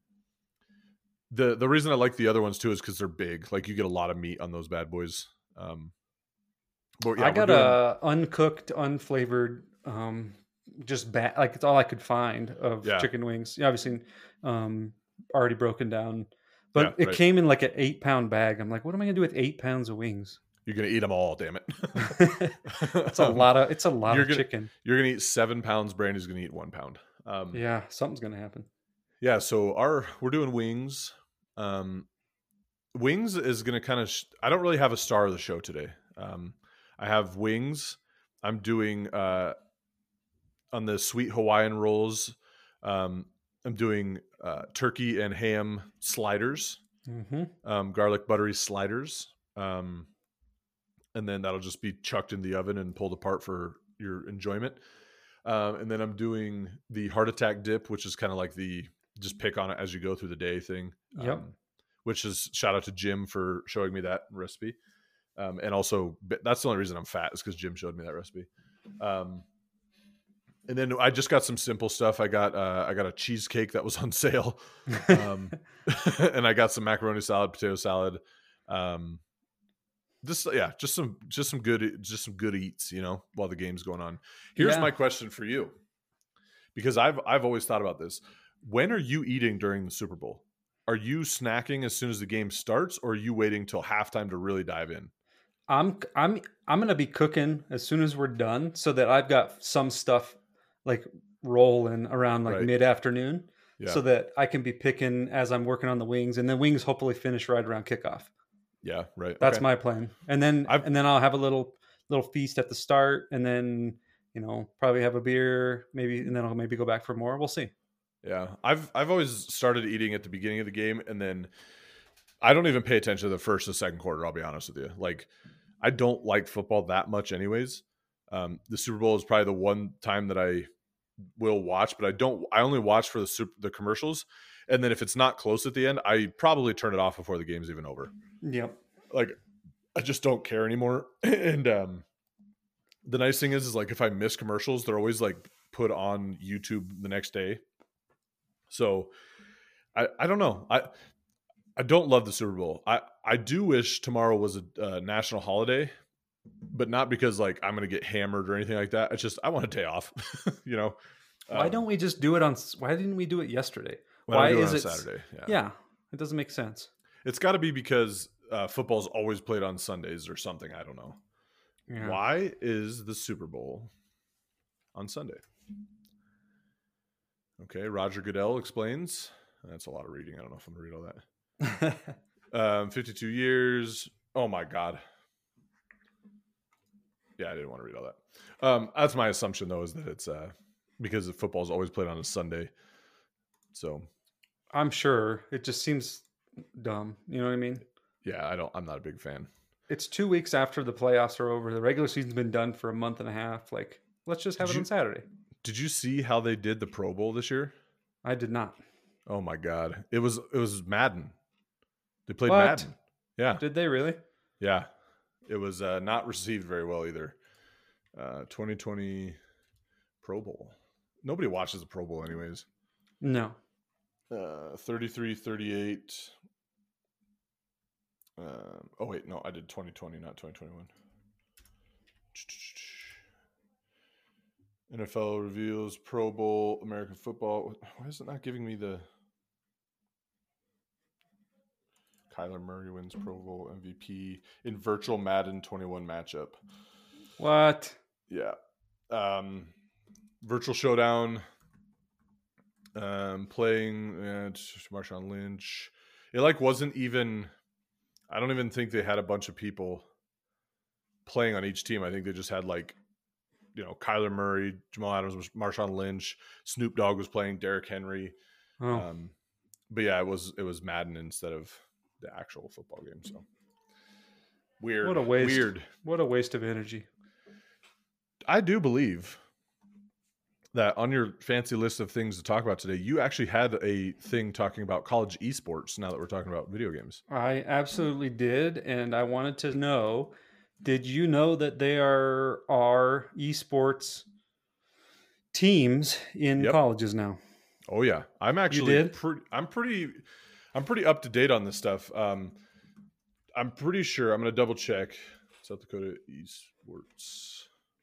the the reason I like the other ones too is because they're big. Like you get a lot of meat on those bad boys. Um, but yeah, I got we're doing, a uncooked, unflavored, um, just bad. Like it's all I could find of Yeah. chicken wings. Yeah, obviously, um, already broken down, but Yeah, it right. came in like an eight pound bag. I'm like, what am I gonna do with eight pounds of wings? You're gonna eat them all, damn it. It's a lot of it's a lot you're of gonna, chicken. You're gonna eat seven pounds. Brandy's gonna eat one pound. Um, Yeah, something's gonna happen. Yeah, so our we're doing wings. Um, wings is gonna kind of. Sh- I don't really have a star of the show today. Um, I have wings. I'm doing uh, on the sweet Hawaiian rolls. Um, I'm doing uh, turkey and ham sliders, Mm-hmm. um, garlic buttery sliders, um, and then that'll just be chucked in the oven and pulled apart for your enjoyment. Um, and then I'm doing the heart attack dip, which is kind of like the just pick on it as you go through the day thing. Yep. Um, which is shout out to Jim for showing me that recipe. Um, and also that's the only reason I'm fat is because Jim showed me that recipe. Um, and then I just got some simple stuff. I got uh, I got a cheesecake that was on sale, um, and I got some macaroni salad, potato salad. Um, just yeah, just some just some good just some good eats, you know, while the game's going on. Here's Yeah. my question for you, because I've I've always thought about this. When are you eating during the Super Bowl? Are you snacking as soon as the game starts, or are you waiting till halftime to really dive in? I'm I'm I'm gonna be cooking as soon as we're done, so that I've got some stuff like rolling around like Right. mid afternoon, Yeah. so that I can be picking as I'm working on the wings, and the wings hopefully finish right around kickoff. Yeah, right. That's Okay. my plan, and then I've- and then I'll have a little little feast at the start, and then you know probably have a beer, maybe, and then I'll maybe go back for more. We'll see. Yeah. I've I've always started eating at the beginning of the game, and then I don't even pay attention to the first and second quarter, I'll be honest with you. Like, I don't like football that much anyways. Um, the Super Bowl is probably the one time that I will watch, but I don't I only watch for the super, the commercials. And then if it's not close at the end, I probably turn it off before the game's even over. Yep. Like, I just don't care anymore. And um, the nice thing is, is like if I miss commercials, they're always like put on YouTube the next day. So I, I don't know. I I don't love the Super Bowl. I, I do wish tomorrow was a uh, national holiday, but not because like I'm going to get hammered or anything like that. It's just I want a day off. You know. Why Um, don't we just do it on? Why didn't we do it yesterday? Why, Why don't we do is it on it Saturday? Yeah. Yeah, it doesn't make sense. It's got to be because uh, football's always played on Sundays or something. I don't know. Yeah. Why is the Super Bowl on Sunday? Okay, Roger Goodell explains. That's a lot of reading. I don't know if I'm going to read all that. um, fifty-two years. Oh, my God. Yeah, I didn't want to read all that. Um, that's my assumption, though, is that it's uh, because football is always played on a Sunday. So I'm sure it just seems dumb. You know what I mean? Yeah, I don't. I'm not a big fan. It's two weeks after the playoffs are over. The regular season's been done for a month and a half. Like, let's just have Did it on you Saturday. did you see how they did the Pro Bowl this year? I did not. Oh my god, it was it was Madden. They played What? Madden. Yeah, Did they really? yeah. It was uh, not received very well either. Uh, twenty twenty Pro Bowl. Nobody watches the Pro Bowl anyways. No. Uh, thirty-three thirty-eight. Um, oh, wait. No, I did twenty twenty, not twenty twenty-one. N F L reveals Pro Bowl, American football. Why is it not giving me the... Kyler Murray wins Pro Bowl M V P in virtual Madden twenty-one matchup. What? Yeah. Um, virtual showdown. Um, playing uh, Marshawn Lynch. It like wasn't even... I don't even think they had a bunch of people playing on each team. I think they just had like, you know, Kyler Murray, Jamal Adams, Marshawn Lynch, Snoop Dogg was playing, Derrick Henry. Oh. Um, but yeah, it was it was Madden instead of the actual football game. So weird. What a waste. Weird. What a waste of energy. I do believe that on your fancy list of things to talk about today, you actually had a thing talking about college esports now that we're talking about video games. I absolutely did. And I wanted to know, did you know that there are esports teams in Yep. colleges now? Oh yeah. I'm actually did? pretty I'm pretty I'm pretty up to date on this stuff. Um I'm pretty sure I'm gonna double check South Dakota esports.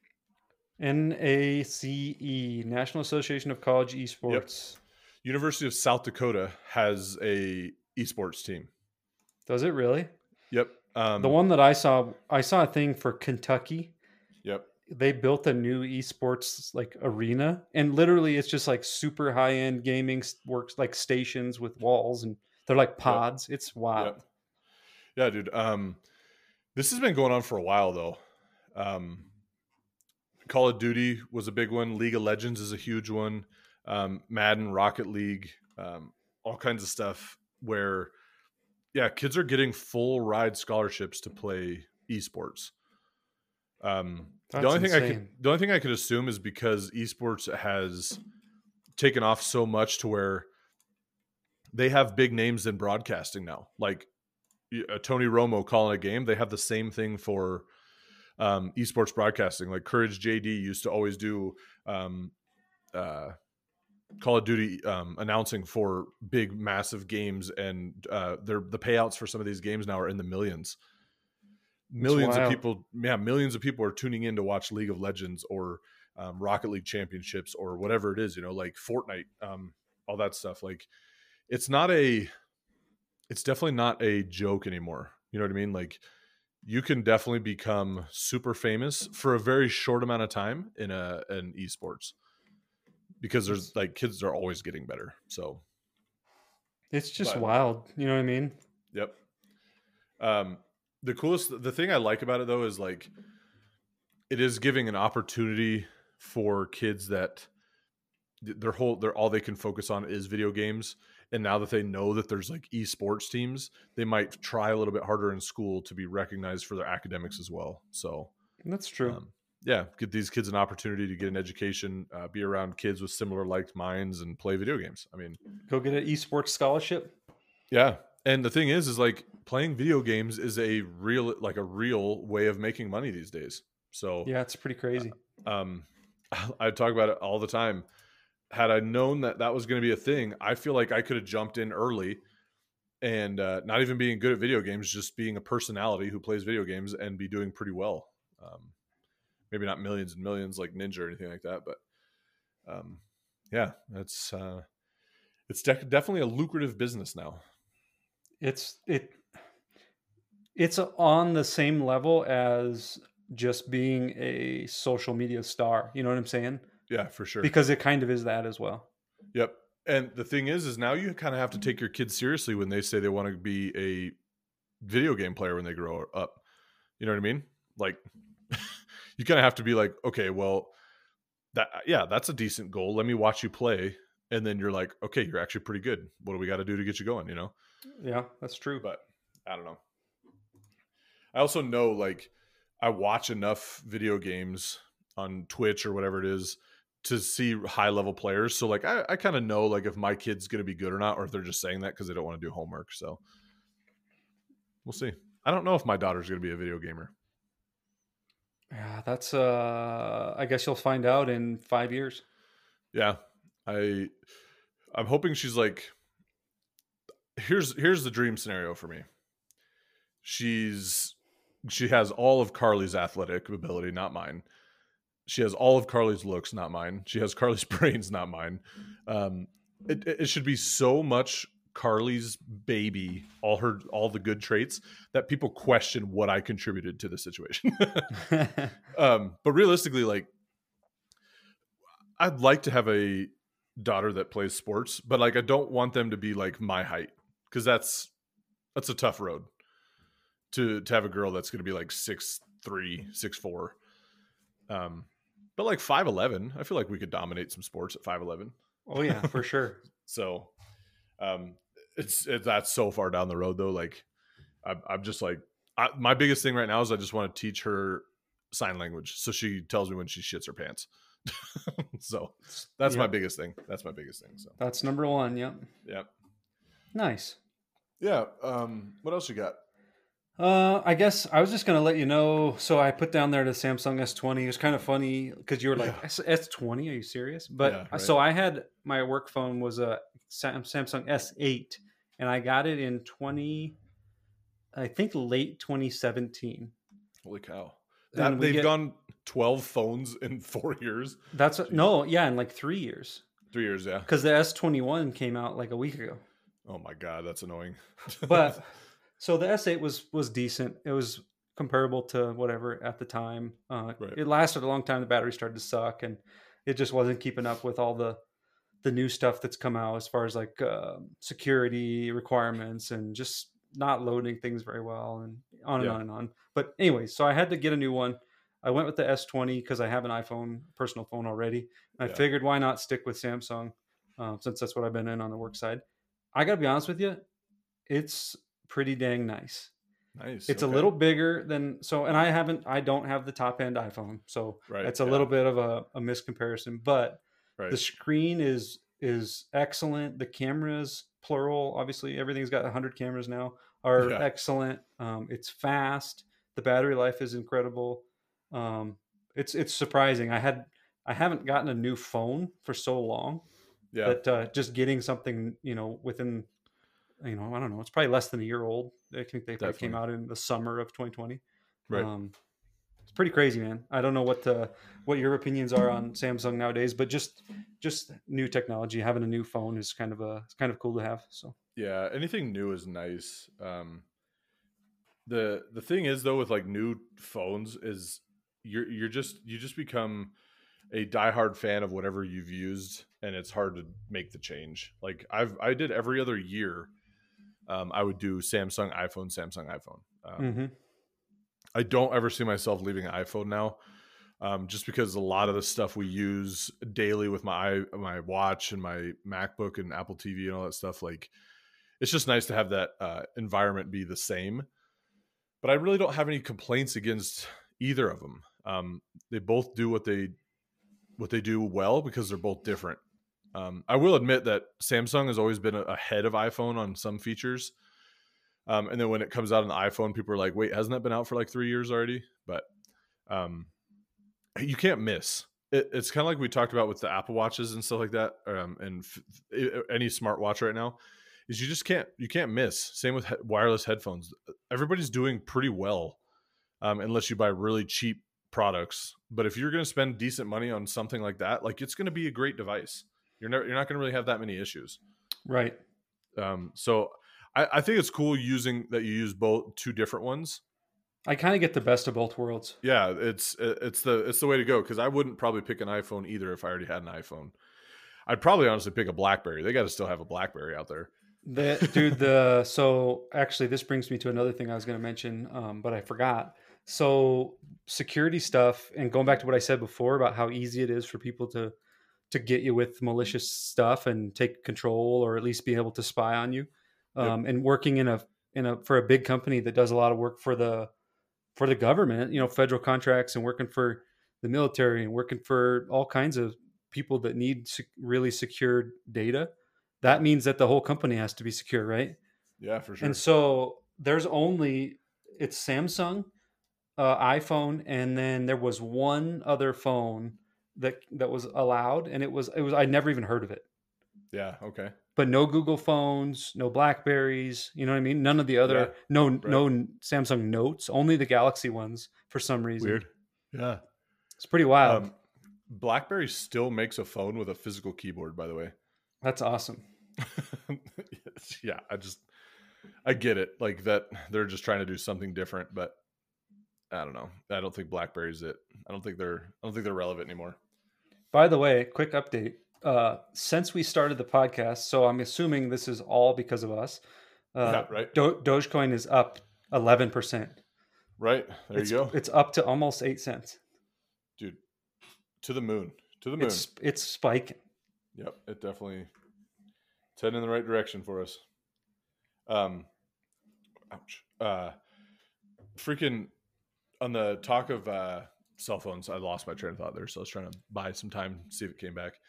N A C E, National Association of College Esports. Yep. University of South Dakota has a esports team. Does it really? Yep. Um, the one that I saw, I saw a thing for Kentucky. Yep. They built a new esports like arena, and literally it's just like super high end gaming works, like stations with walls, and they're like pods. Yep. It's wild. Yep. Yeah, dude. Um, this has been going on for a while though. Um, Call of Duty was a big one. League of Legends is a huge one. Um, Madden, Rocket League, um, all kinds of stuff where, yeah, kids are getting full ride scholarships to play esports. Um, That's the only insane. thing I could, the only thing I could assume is because esports has taken off so much to where they have big names in broadcasting now. Like uh, Tony Romo calling a game, they have the same thing for um, esports broadcasting. Like Courage J D used to always do um, uh, Call of Duty um, announcing for big, massive games, and uh, they're, the payouts for some of these games now are in the millions. Millions of people, yeah, millions of people are tuning in to watch League of Legends or um, Rocket League championships or whatever it is, you know, like Fortnite, um, all that stuff. Like, it's not a, it's definitely not a joke anymore. You know what I mean? Like, you can definitely become super famous for a very short amount of time in a in esports, because there's like kids are always getting better. So it's just but, wild. You know what I mean? Yep. Um, the coolest, the thing I like about it though, is like, it is giving an opportunity for kids that their whole, their, all they can focus on is video games. And now that they know that there's like esports teams, they might try a little bit harder in school to be recognized for their academics as well. So that's true. Um, yeah. Give these kids an opportunity to get an education, uh, be around kids with similar liked minds, and play video games. I mean, go get an esports scholarship. Yeah. And the thing is, is like playing video games is a real, like a real way of making money these days. So yeah, it's pretty crazy. Uh, um, I talk about it all the time. Had I known that that was going to be a thing, I feel like I could have jumped in early and uh, not even being good at video games, just being a personality who plays video games and be doing pretty well. Um, maybe not millions and millions like Ninja or anything like that, but um, yeah, it's uh, it's de- definitely a lucrative business now. It's it it's on the same level as just being a social media star. You know what I'm saying? Yeah, for sure. Because it kind of is that as well. Yep. And the thing is, is now you kind of have to take your kids seriously when they say they want to be a video game player when they grow up. You know what I mean? Like, you kind of have to be like, okay, well, that yeah, that's a decent goal. Let me watch you play, and then you're like, okay, you're actually pretty good. What do we got to do to get you going? You know? Yeah, that's true. But I don't know. I also know, like, I watch enough video games on Twitch or whatever it is to see high level players. So like, I, I kind of know like if my kid's going to be good or not, or if they're just saying that because they don't want to do homework. So we'll see. I don't know if my daughter's going to be a video gamer. Yeah, that's uh I guess you'll find out in five years. Yeah. I I'm hoping she's like, here's here's the dream scenario for me. She's she has all of Carly's athletic ability, not mine. She has all of Carly's looks, not mine. She has Carly's brains, not mine. Um, it, it should be so much Carly's baby, all her, all the good traits, that people question what I contributed to the situation. um, but realistically, like, I'd like to have a daughter that plays sports, but like, I don't want them to be like my height, because that's that's a tough road to to have a girl that's going to be like six three, six four. Um, but like five eleven, I feel like we could dominate some sports at five eleven. Oh yeah, for sure. So, um, it's, it's that's so far down the road though. Like, I'm, I'm just like, I, my biggest thing right now is I just want to teach her sign language so she tells me when she shits her pants. So that's yep. my biggest thing. That's my biggest thing. So that's number one. Yep. Yep. Nice. Yeah. Um, what else you got? Uh, I guess I was just gonna let you know. So I put down there the Samsung S twenty. It was kind of funny because you were like, yeah. S twenty? Are you serious? But yeah, right. So I had my work phone was a Samsung S eight, and I got it in twenty, I think late twenty seventeen. Holy cow! That, they've get, gone twelve phones in four years. That's a, no, yeah, in like three years. Three years, yeah. Because the S twenty-one came out like a week ago. Oh my god, that's annoying. But. So the S eight was was decent. It was comparable to whatever at the time. Uh, right. It lasted a long time. The battery started to suck, and it just wasn't keeping up with all the the new stuff that's come out as far as like uh, security requirements and just not loading things very well, and on and yeah. on and on. But anyway, so I had to get a new one. I went with the S twenty because I have an iPhone, personal phone already. And I yeah. figured why not stick with Samsung uh, since that's what I've been in on the work side. I got to be honest with you, it's pretty dang nice. Nice. It's okay. a little bigger than so, and I haven't, I don't have the top end iPhone, so right, it's a yeah. little bit of a, a miscomparison. But right. the screen is is excellent. The cameras, plural, obviously everything's got one hundred cameras now, are yeah. excellent. Um, it's fast. The battery life is incredible. Um, it's it's surprising. I had I haven't gotten a new phone for so long yeah. that uh, just getting something, you know, within. You know, I don't know. It's probably less than a year old. I think they probably came out in the summer of twenty twenty. Right. Um, it's pretty crazy, man. I don't know what the, what your opinions are on Samsung nowadays, but just just new technology, having a new phone is kind of a it's kind of cool to have. So yeah, anything new is nice. Um, the the thing is though with like new phones is you're you're just you just become a diehard fan of whatever you've used, and it's hard to make the change. Like I've I did every other year. Um, I would do Samsung, iPhone, Samsung, iPhone. Um, mm-hmm. I don't ever see myself leaving an iPhone now, um, just because a lot of the stuff we use daily with my my watch and my MacBook and Apple T V and all that stuff, like it's just nice to have that uh, environment be the same. But I really don't have any complaints against either of them. Um, they both do what they what they do well because they're both different. Um, I will admit that Samsung has always been ahead of iPhone on some features. Um, and then when it comes out on the iPhone, people are like, wait, hasn't that been out for like three years already? But um, you can't miss. It, it's kind of like we talked about with the Apple Watches and stuff like that, um, and f- any smartwatch right now, is you just can't, you can't miss. Same with he- wireless headphones. Everybody's doing pretty well, um, unless you buy really cheap products. But if you're going to spend decent money on something like that, like it's going to be a great device. You're never, you're not going to really have that many issues. Right. Um, so I, I think it's cool using that you use both two different ones. I kind of get the best of both worlds. Yeah, it's it's the it's the way to go, because I wouldn't probably pick an iPhone either if I already had an iPhone. I'd probably honestly pick a BlackBerry. They got to still have a BlackBerry out there. The, dude, the so actually this brings me to another thing I was going to mention, um, but I forgot. So security stuff, and going back to what I said before about how easy it is for people to to get you with malicious stuff and take control, or at least be able to spy on you. Um, yep. And working in a, in a, for a big company that does a lot of work for the, for the government, you know, federal contracts and working for the military and working for all kinds of people that need sec- really secure data. That means that the whole company has to be secure, right? Yeah, for And sure. so there's only it's Samsung, uh, iPhone, and then there was one other phone that that was allowed, and it was it was I never even heard of it. Yeah. Okay. But no Google phones, no Blackberries, you know what I mean? None of the Yeah. other no Right. no Samsung Notes, only the Galaxy ones for some reason. Weird. Yeah. It's pretty wild. Um, BlackBerry still makes a phone with a physical keyboard, by the way. That's awesome. Yeah, I just I get it. Like that they're just trying to do something different, but I don't know. I don't think BlackBerry's it. I don't think they're I don't think they're relevant anymore. By the way, quick update. Uh, since we started the podcast, so I'm assuming this is all because of us. Uh, Yeah, right. Do- Dogecoin is up eleven percent. Right. There It's you go. it's up to almost eight cents. Dude, to the moon. To the moon. It's it's spiking. Yep, it definitely it's heading in the right direction for us. Um ouch. Uh freaking on the talk of uh cell phones, I lost my train of thought there, so I was trying to buy some time, see if it came back.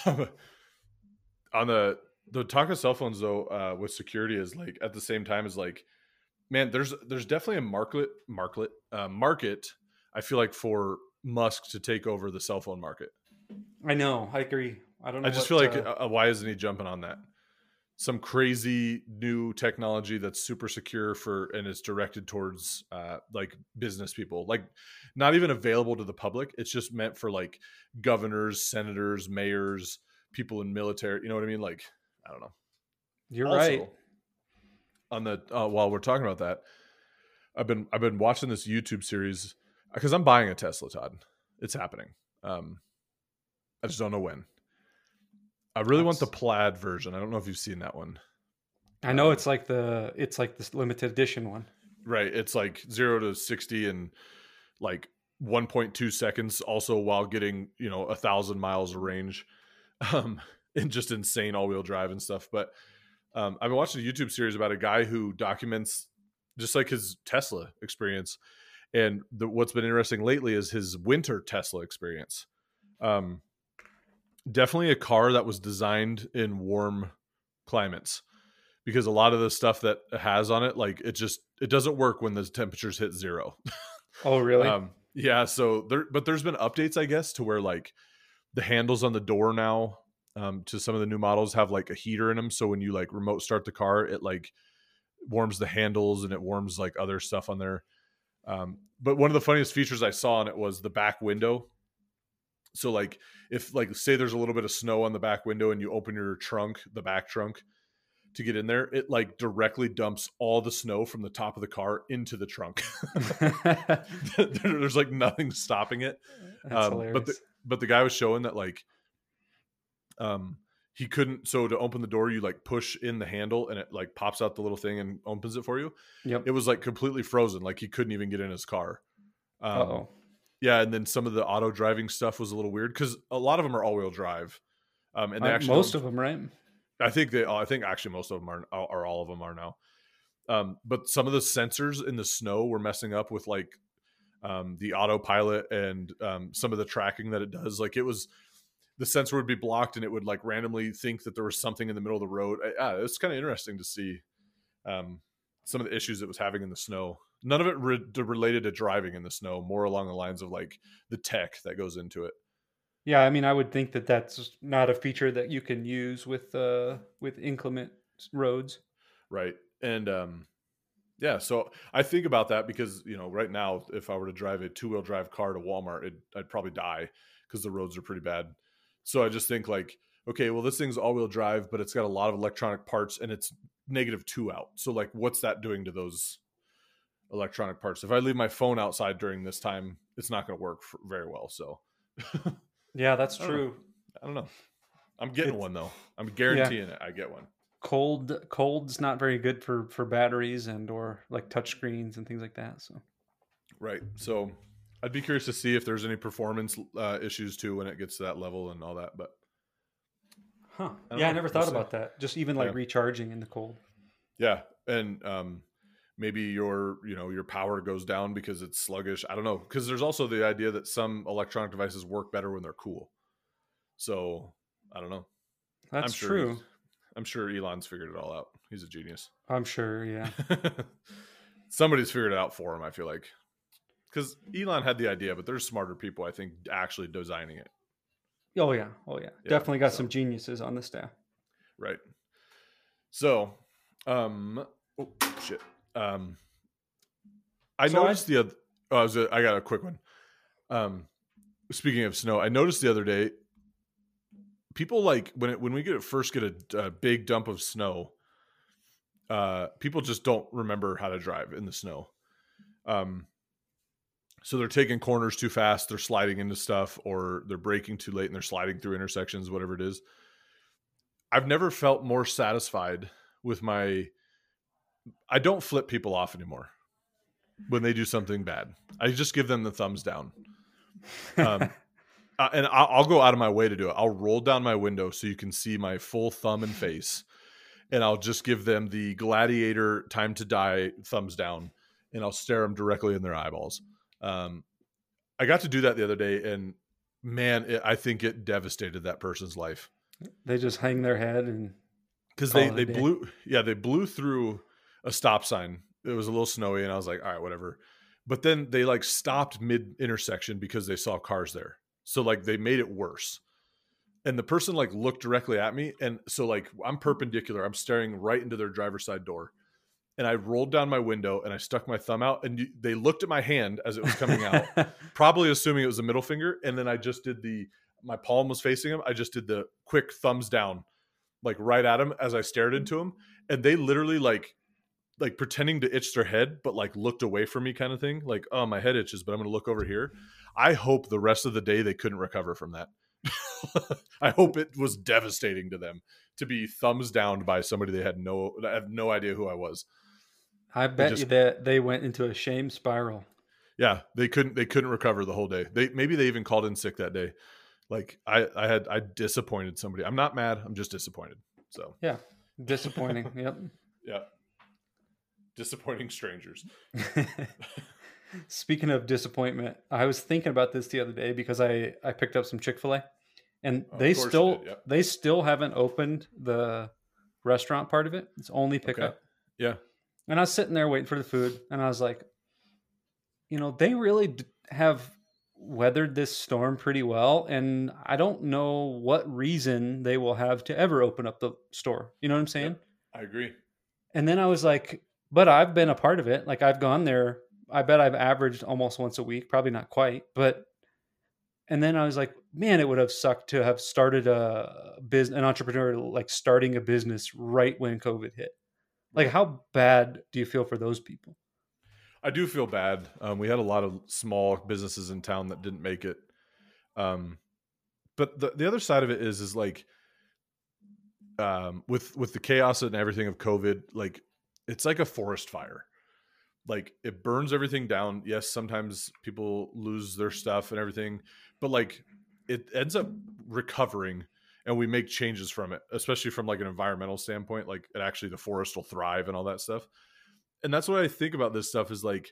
On the the talk of cell phones though, uh with security is like at the same time is like, man, there's there's definitely a market market uh market, I feel like, for Musk to take over the cell phone market. I know. I agree. I don't know. I just what, feel like, uh, uh, why isn't he jumping on that? Some crazy new technology that's super secure for, and it's directed towards uh, like business people, like not even available to the public. It's just meant for like governors, senators, mayors, people in military. You know what I mean? Like, I don't know. you're Also, right. on the uh, while we're talking about that, I've been I've been watching this YouTube series because I'm buying a Tesla, Todd. It's happening. Um, I just don't know when. I really want the That's- plaid version. I don't know if you've seen that one. I know Um, it's like the it's like this limited edition one. Right. It's like zero to sixty in like one point two seconds, also while getting, you know, a thousand miles of range. Um, and just insane all wheel drive and stuff. But um, I've been watching a YouTube series about a guy who documents just like his Tesla experience. And the, what's been interesting lately is his winter Tesla experience. Um, definitely a car that was designed in warm climates, because a lot of the stuff that it has on it, like it just it doesn't work when the temperatures hit zero. Oh, really? um, yeah, so there, but there's been updates, I guess, to where like the handles on the door now, um, to some of the new models have like a heater in them, so when you like remote start the car, it like warms the handles and it warms like other stuff on there. Um, but one of the funniest features I saw on it was the back window. So like if like say there's a little bit of snow on the back window and you open your trunk, the back trunk, to get in there, it like directly dumps all the snow from the top of the car into the trunk. There's like nothing stopping it. That's Um, hilarious. but the, but the guy was showing that like um he couldn't, so to open the door you like push in the handle and it like pops out the little thing and opens it for you. Yep. It was like completely frozen, like he couldn't even get in his car. Um Uh-oh. yeah, and then some of the auto driving stuff was a little weird because a lot of them are all-wheel drive. Um and they Uh, actually most don't- of them, right? I think they. I think actually most of them are, are all of them are now. Um, but some of the sensors in the snow were messing up with like um, the autopilot and um, some of the tracking that it does. Like it was, the sensor would be blocked and it would like randomly think that there was something in the middle of the road. I, uh, it's kind of interesting to see um, some of the issues it was having in the snow. None of it re- related to driving in the snow. More along the lines of like the tech that goes into it. Yeah, I mean, I would think that that's not a feature that you can use with uh with inclement roads. Right. And um yeah, so I think about that because, you know, right now if I were to drive a two-wheel drive car to Walmart, it, I'd probably die because the roads are pretty bad. So I just think like, okay, well this thing's all-wheel drive, but it's got a lot of electronic parts and it's negative two out. So like what's that doing to those electronic parts? If I leave my phone outside during this time, it's not going to work for, very well. So Yeah, that's I don't know. true. I don't know. I'm getting It's- one though. I'm guaranteeing it. I get one. Cold cold's not very good for for batteries and or like touch screens and things like that. So Right. So I'd be curious to see if there's any performance uh, issues too when it gets to that level and all that. But huh. I don't Yeah, I know. never We'll thought see. about that. Just even like Yeah. recharging in the cold. yeah, and um, maybe your, you know, your power goes down because it's sluggish. I don't know. Because there's also the idea that some electronic devices work better when they're cool. So I don't know. That's I'm sure true. he's, I'm sure Elon's figured it all out. He's a genius. I'm sure. Yeah. Somebody's figured it out for him, I feel like. Because Elon had the idea, but there's smarter people, I think, actually designing it. Oh yeah. Oh yeah. Yeah, Definitely got so. some geniuses on the staff. Right. So, um, oh shit. Um, I So noticed I, the other. Oh, I, was a, I got a quick one. Um, speaking of snow, I noticed the other day. People like when it when we get first get a, a big dump of snow. Uh, people just don't remember how to drive in the snow. Um, so they're taking corners too fast. They're sliding into stuff, or they're braking too late and they're sliding through intersections, whatever it is. I've never felt more satisfied with my. I don't flip people off anymore when they do something bad. I just give them the thumbs down. Um, uh, and I'll, I'll go out of my way to do it. I'll roll down my window so you can see my full thumb and face. And I'll just give them the gladiator time to die thumbs down. And I'll stare them directly in their eyeballs. Um, I got to do that the other day. And man, it, I think it devastated that person's life. They just hang their head and. Because they, they blew, yeah, they blew through a stop sign. It was a little snowy, and I was like, all right, whatever. But then they like stopped mid intersection because they saw cars there. So like they made it worse. And the person like looked directly at me. And so like I'm perpendicular. I'm staring right into their driver's side door. And I rolled down my window and I stuck my thumb out, and they looked at my hand as it was coming out, probably assuming it was a middle finger. And then I just did the, my palm was facing them. I just did the quick thumbs down, like right at him as I stared into him. And they literally like, like pretending to itch their head, but like looked away from me kind of thing. Like, oh, my head itches, but I'm going to look over here. I hope the rest of the day they couldn't recover from that. I hope it was devastating to them to be thumbs down by somebody they had no, I have no idea who I was. I bet just, you that they went into a shame spiral. Yeah. They couldn't, they couldn't recover the whole day. They, maybe they even called in sick that day. Like I, I had, I disappointed somebody. I'm not mad. I'm just disappointed. So yeah, disappointing. Yep. Yeah. Disappointing strangers. Speaking of disappointment, I was thinking about this the other day because I, I picked up some Chick-fil-A, and oh, they still yep. they still haven't opened the restaurant part of it. It's only pickup. Okay. Yeah. And I was sitting there waiting for the food, and I was like, you know, they really d- have weathered this storm pretty well, and I don't know what reason they will have to ever open up the store. You know what I'm saying? Yep. I agree. And then I was like, but I've been a part of it. Like I've gone there. I bet I've averaged almost once a week, probably not quite, but, and then I was like, man, it would have sucked to have started a business, an entrepreneur, like starting a business right when COVID hit. Like how bad do you feel for those people? I do feel bad. Um, we had a lot of small businesses in town that didn't make it. Um, but the, the other side of it is, is like, um, with, with the chaos and everything of COVID, like it's like a forest fire. Like it burns everything down. Yes, sometimes people lose their stuff and everything, but like it ends up recovering and we make changes from it, especially from like an environmental standpoint. Like it actually, the forest will thrive and all that stuff. And that's what I think about this stuff is like,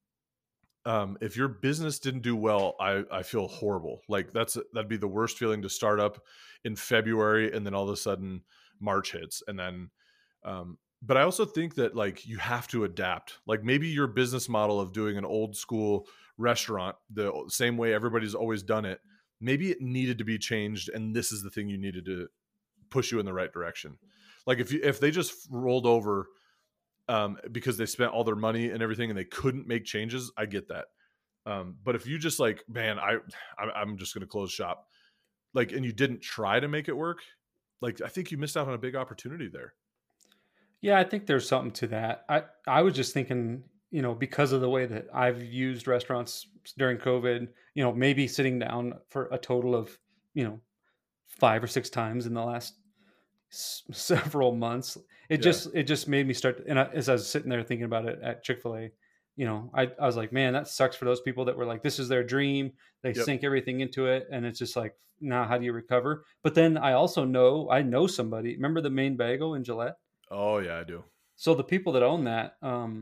um, if your business didn't do well, I, I feel horrible. Like that's, that'd be the worst feeling to start up in February. And then all of a sudden March hits. And then, um, but I also think that like you have to adapt. Like maybe your business model of doing an old school restaurant, the same way everybody's always done it, maybe it needed to be changed. And this is the thing you needed to push you in the right direction. Like if you, if they just rolled over um, because they spent all their money and everything and they couldn't make changes, I get that. Um, but if you just like, man, I, I'm just going to close shop, like, and you didn't try to make it work, like, I think you missed out on a big opportunity there. Yeah, I think there's something to that. I, I was just thinking, you know, because of the way that I've used restaurants during COVID, you know, maybe sitting down for a total of, you know, five or six times in the last s- several months. It yeah. just, it just made me start. And I, as I was sitting there thinking about it at Chick-fil-A, you know, I, I was like, man, that sucks for those people that were like, this is their dream. They yep. sink everything into it. And it's just like, now how do you recover? But then I also know, I know somebody, remember the Maine Bagel in Gillette? Oh yeah, I do. So the people that own that, um,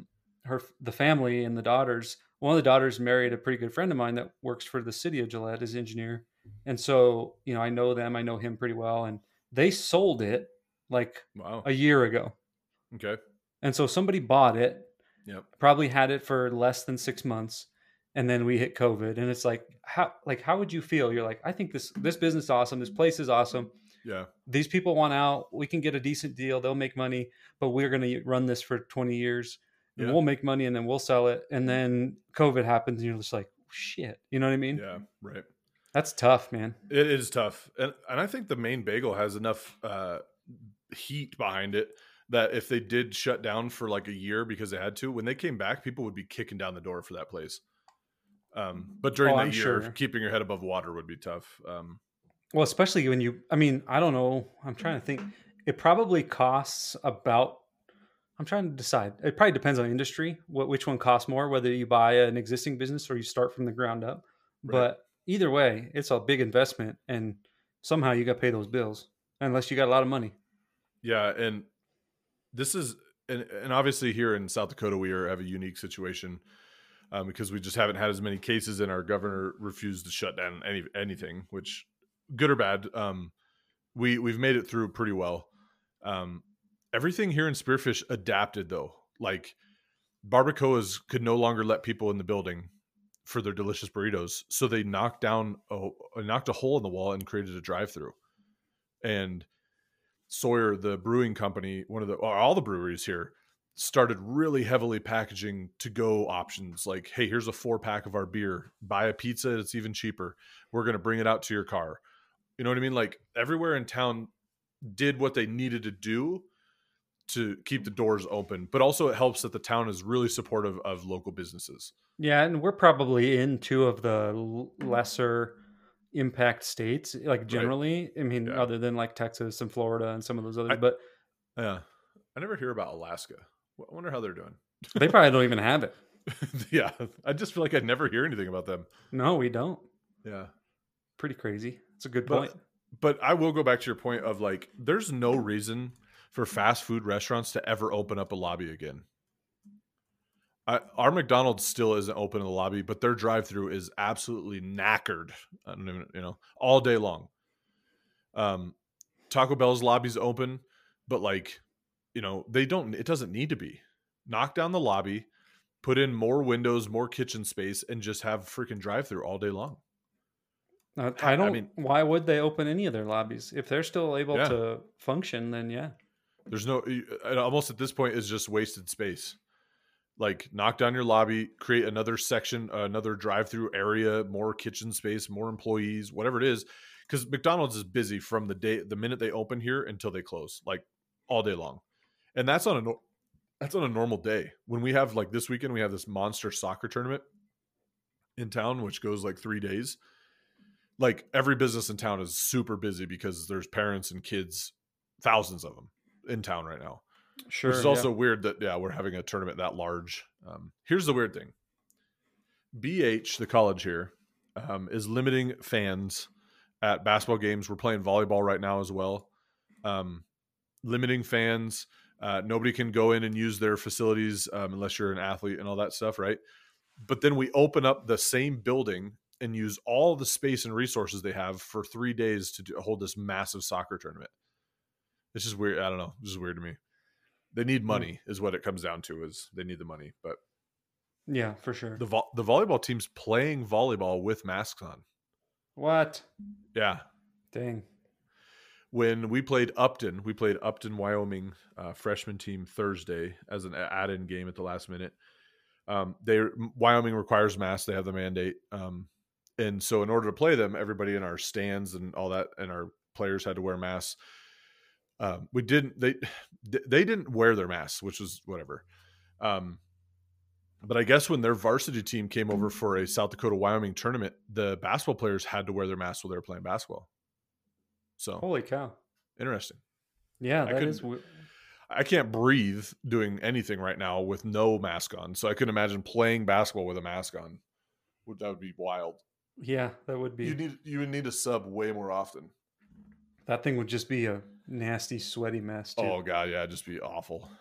her the family and the daughters. One of the daughters married a pretty good friend of mine that works for the city of Gillette as engineer, and so you know I know them. I know him pretty well, and they sold it like Wow. a year ago. Okay. And so somebody bought it, Yep. probably had it for less than six months, and then we hit COVID. And it's like, how like how would you feel? You're like, I think this this business is awesome. This place is awesome. Yeah. These people want out. We can get a decent deal. They'll make money, but we're going to run this for twenty years, and Yeah. we'll make money, and then we'll sell it. And then COVID happens, and you're just like, shit. You know what I mean? Yeah. Right. That's tough, man. It is tough, and and I think the Maine Bagel has enough uh, heat behind it that if they did shut down for like a year because they had to, when they came back, people would be kicking down the door for that place. Um, but during Oh, that I'm year, sure. keeping your head above water would be tough. Um, Well, especially when you, I mean, I don't know. I'm trying to think. It probably costs about, I'm trying to decide. It probably depends on industry, what which one costs more, whether you buy an existing business or you start from the ground up. right? But either way, it's a big investment, and somehow you got to pay those bills, unless you got a lot of money. Yeah, and this is and, and obviously here in South Dakota we are have a unique situation um, because we just haven't had as many cases, and our governor refused to shut down any anything, which good or bad. Um, we we've made it through pretty well. Um, everything here in Spearfish adapted though. Like barbacoas could no longer let people in the building for their delicious burritos, so they knocked down a knocked a hole in the wall and created a drive-through. And Sawyer, the brewing company, one of the or all the breweries here, started really heavily packaging to go options. Like, hey, here's a four pack of our beer. Buy a pizza; it's even cheaper. We're going to bring it out to your car. You know what I mean? Like everywhere in town did what they needed to do to keep the doors open, but also it helps that the town is really supportive of local businesses. Yeah, and we're probably in two of the l- lesser impact states, like Right? generally. I mean, Yeah. other than like Texas and Florida and some of those others, I, but yeah. I never hear about Alaska. I wonder how they're doing. they probably don't even have it. Yeah. I just feel like I never hear anything about them. No, we don't. Yeah. Pretty crazy. It's a good But point. but I will go back to your point of like, there's no reason for fast food restaurants to ever open up a lobby again. I, our McDonald's still isn't open in the lobby, but their drive-through is absolutely knackered. I don't even, you know, all day long. Um, Taco Bell's lobby's open, but like, you know, they don't. It doesn't need to be. Knock down the lobby, put in more windows, more kitchen space, and just have freaking drive-through all day long. Uh, I don't. I mean, why would they open any of their lobbies if they're still able yeah. to function? Then yeah. There's no. It almost at this point is just wasted space. Like knock down your lobby, create another section, another drive-through area, more kitchen space, more employees, whatever it is. Because McDonald's is busy from the day, the minute they open here until they close, like all day long, and that's on a that's on a normal day. When we have like this weekend, we have this monster soccer tournament in town, which goes like three days. Like every business in town is super busy because there's parents and kids, thousands of them in town right now. Sure. Which is yeah. also weird that, yeah, we're having a tournament that large. Um, here's the weird thing. B H, the college here, um, is limiting fans at basketball games. We're playing volleyball right now as well. Um, limiting fans. Uh, nobody can go in and use their facilities um, unless you're an athlete and all that stuff, right? But then we open up the same building and use all the space and resources they have for three days to do, hold this massive soccer tournament. It's just weird. I don't know. This is weird to me. They need money is what it comes down to, is they need the money. But yeah, for sure. the vo- the volleyball team's playing volleyball with masks on. What? Yeah. Dang. When we played Upton, we played Upton, Wyoming uh, freshman team Thursday as an add-in game at the last minute. Um, they Wyoming requires masks. They have the mandate. Um, and so in order to play them, everybody in our stands and all that, and our players had to wear masks. Um, we didn't, they, they didn't wear their masks, which was whatever. Um, but I guess when their varsity team came over for a South Dakota, Wyoming tournament, the basketball players had to wear their masks while they were playing basketball. So holy cow. Interesting. Yeah, I that couldn't- is. w- I can't breathe doing anything right now with no mask on. So I couldn't imagine playing basketball with a mask on. Would- That would be wild. Yeah, that would be. You need, you would need a sub way more often. That thing would just be a nasty, sweaty mess too. Oh God. Yeah. It'd just be awful.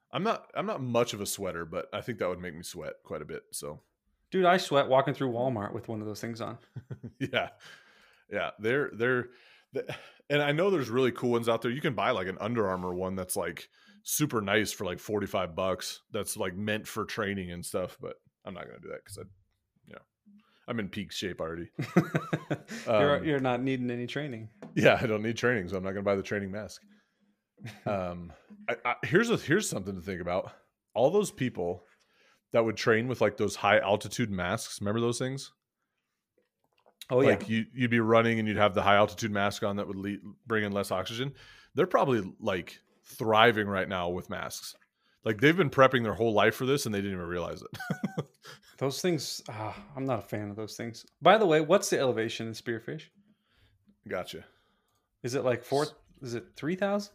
I'm not I'm not much of a sweater, but I think that would make me sweat quite a bit. So Dude, I sweat walking through Walmart with one of those things on. yeah, yeah, they're they're, the- and I know there's really cool ones out there. You can buy like an Under Armour one that's like super nice for like forty-five bucks. That's like meant for training and stuff. But I'm not gonna do that because I, you know, I'm in peak shape already. you're Um, you're not needing any training. yeah, I don't need training, so I'm not gonna buy the training mask. Um, I, I, here's a here's something to think about. All those people that would train with like those high altitude masks. Remember those things? Oh yeah. Like you you'd be running and you'd have the high altitude mask on that would le- bring in less oxygen. They're probably like thriving right now with masks. Like they've been prepping their whole life for this and they didn't even realize it. Those things, ah, I'm not a fan of those things. By the way, what's the elevation in Spearfish? Gotcha. Is it like four? Is it three thousand?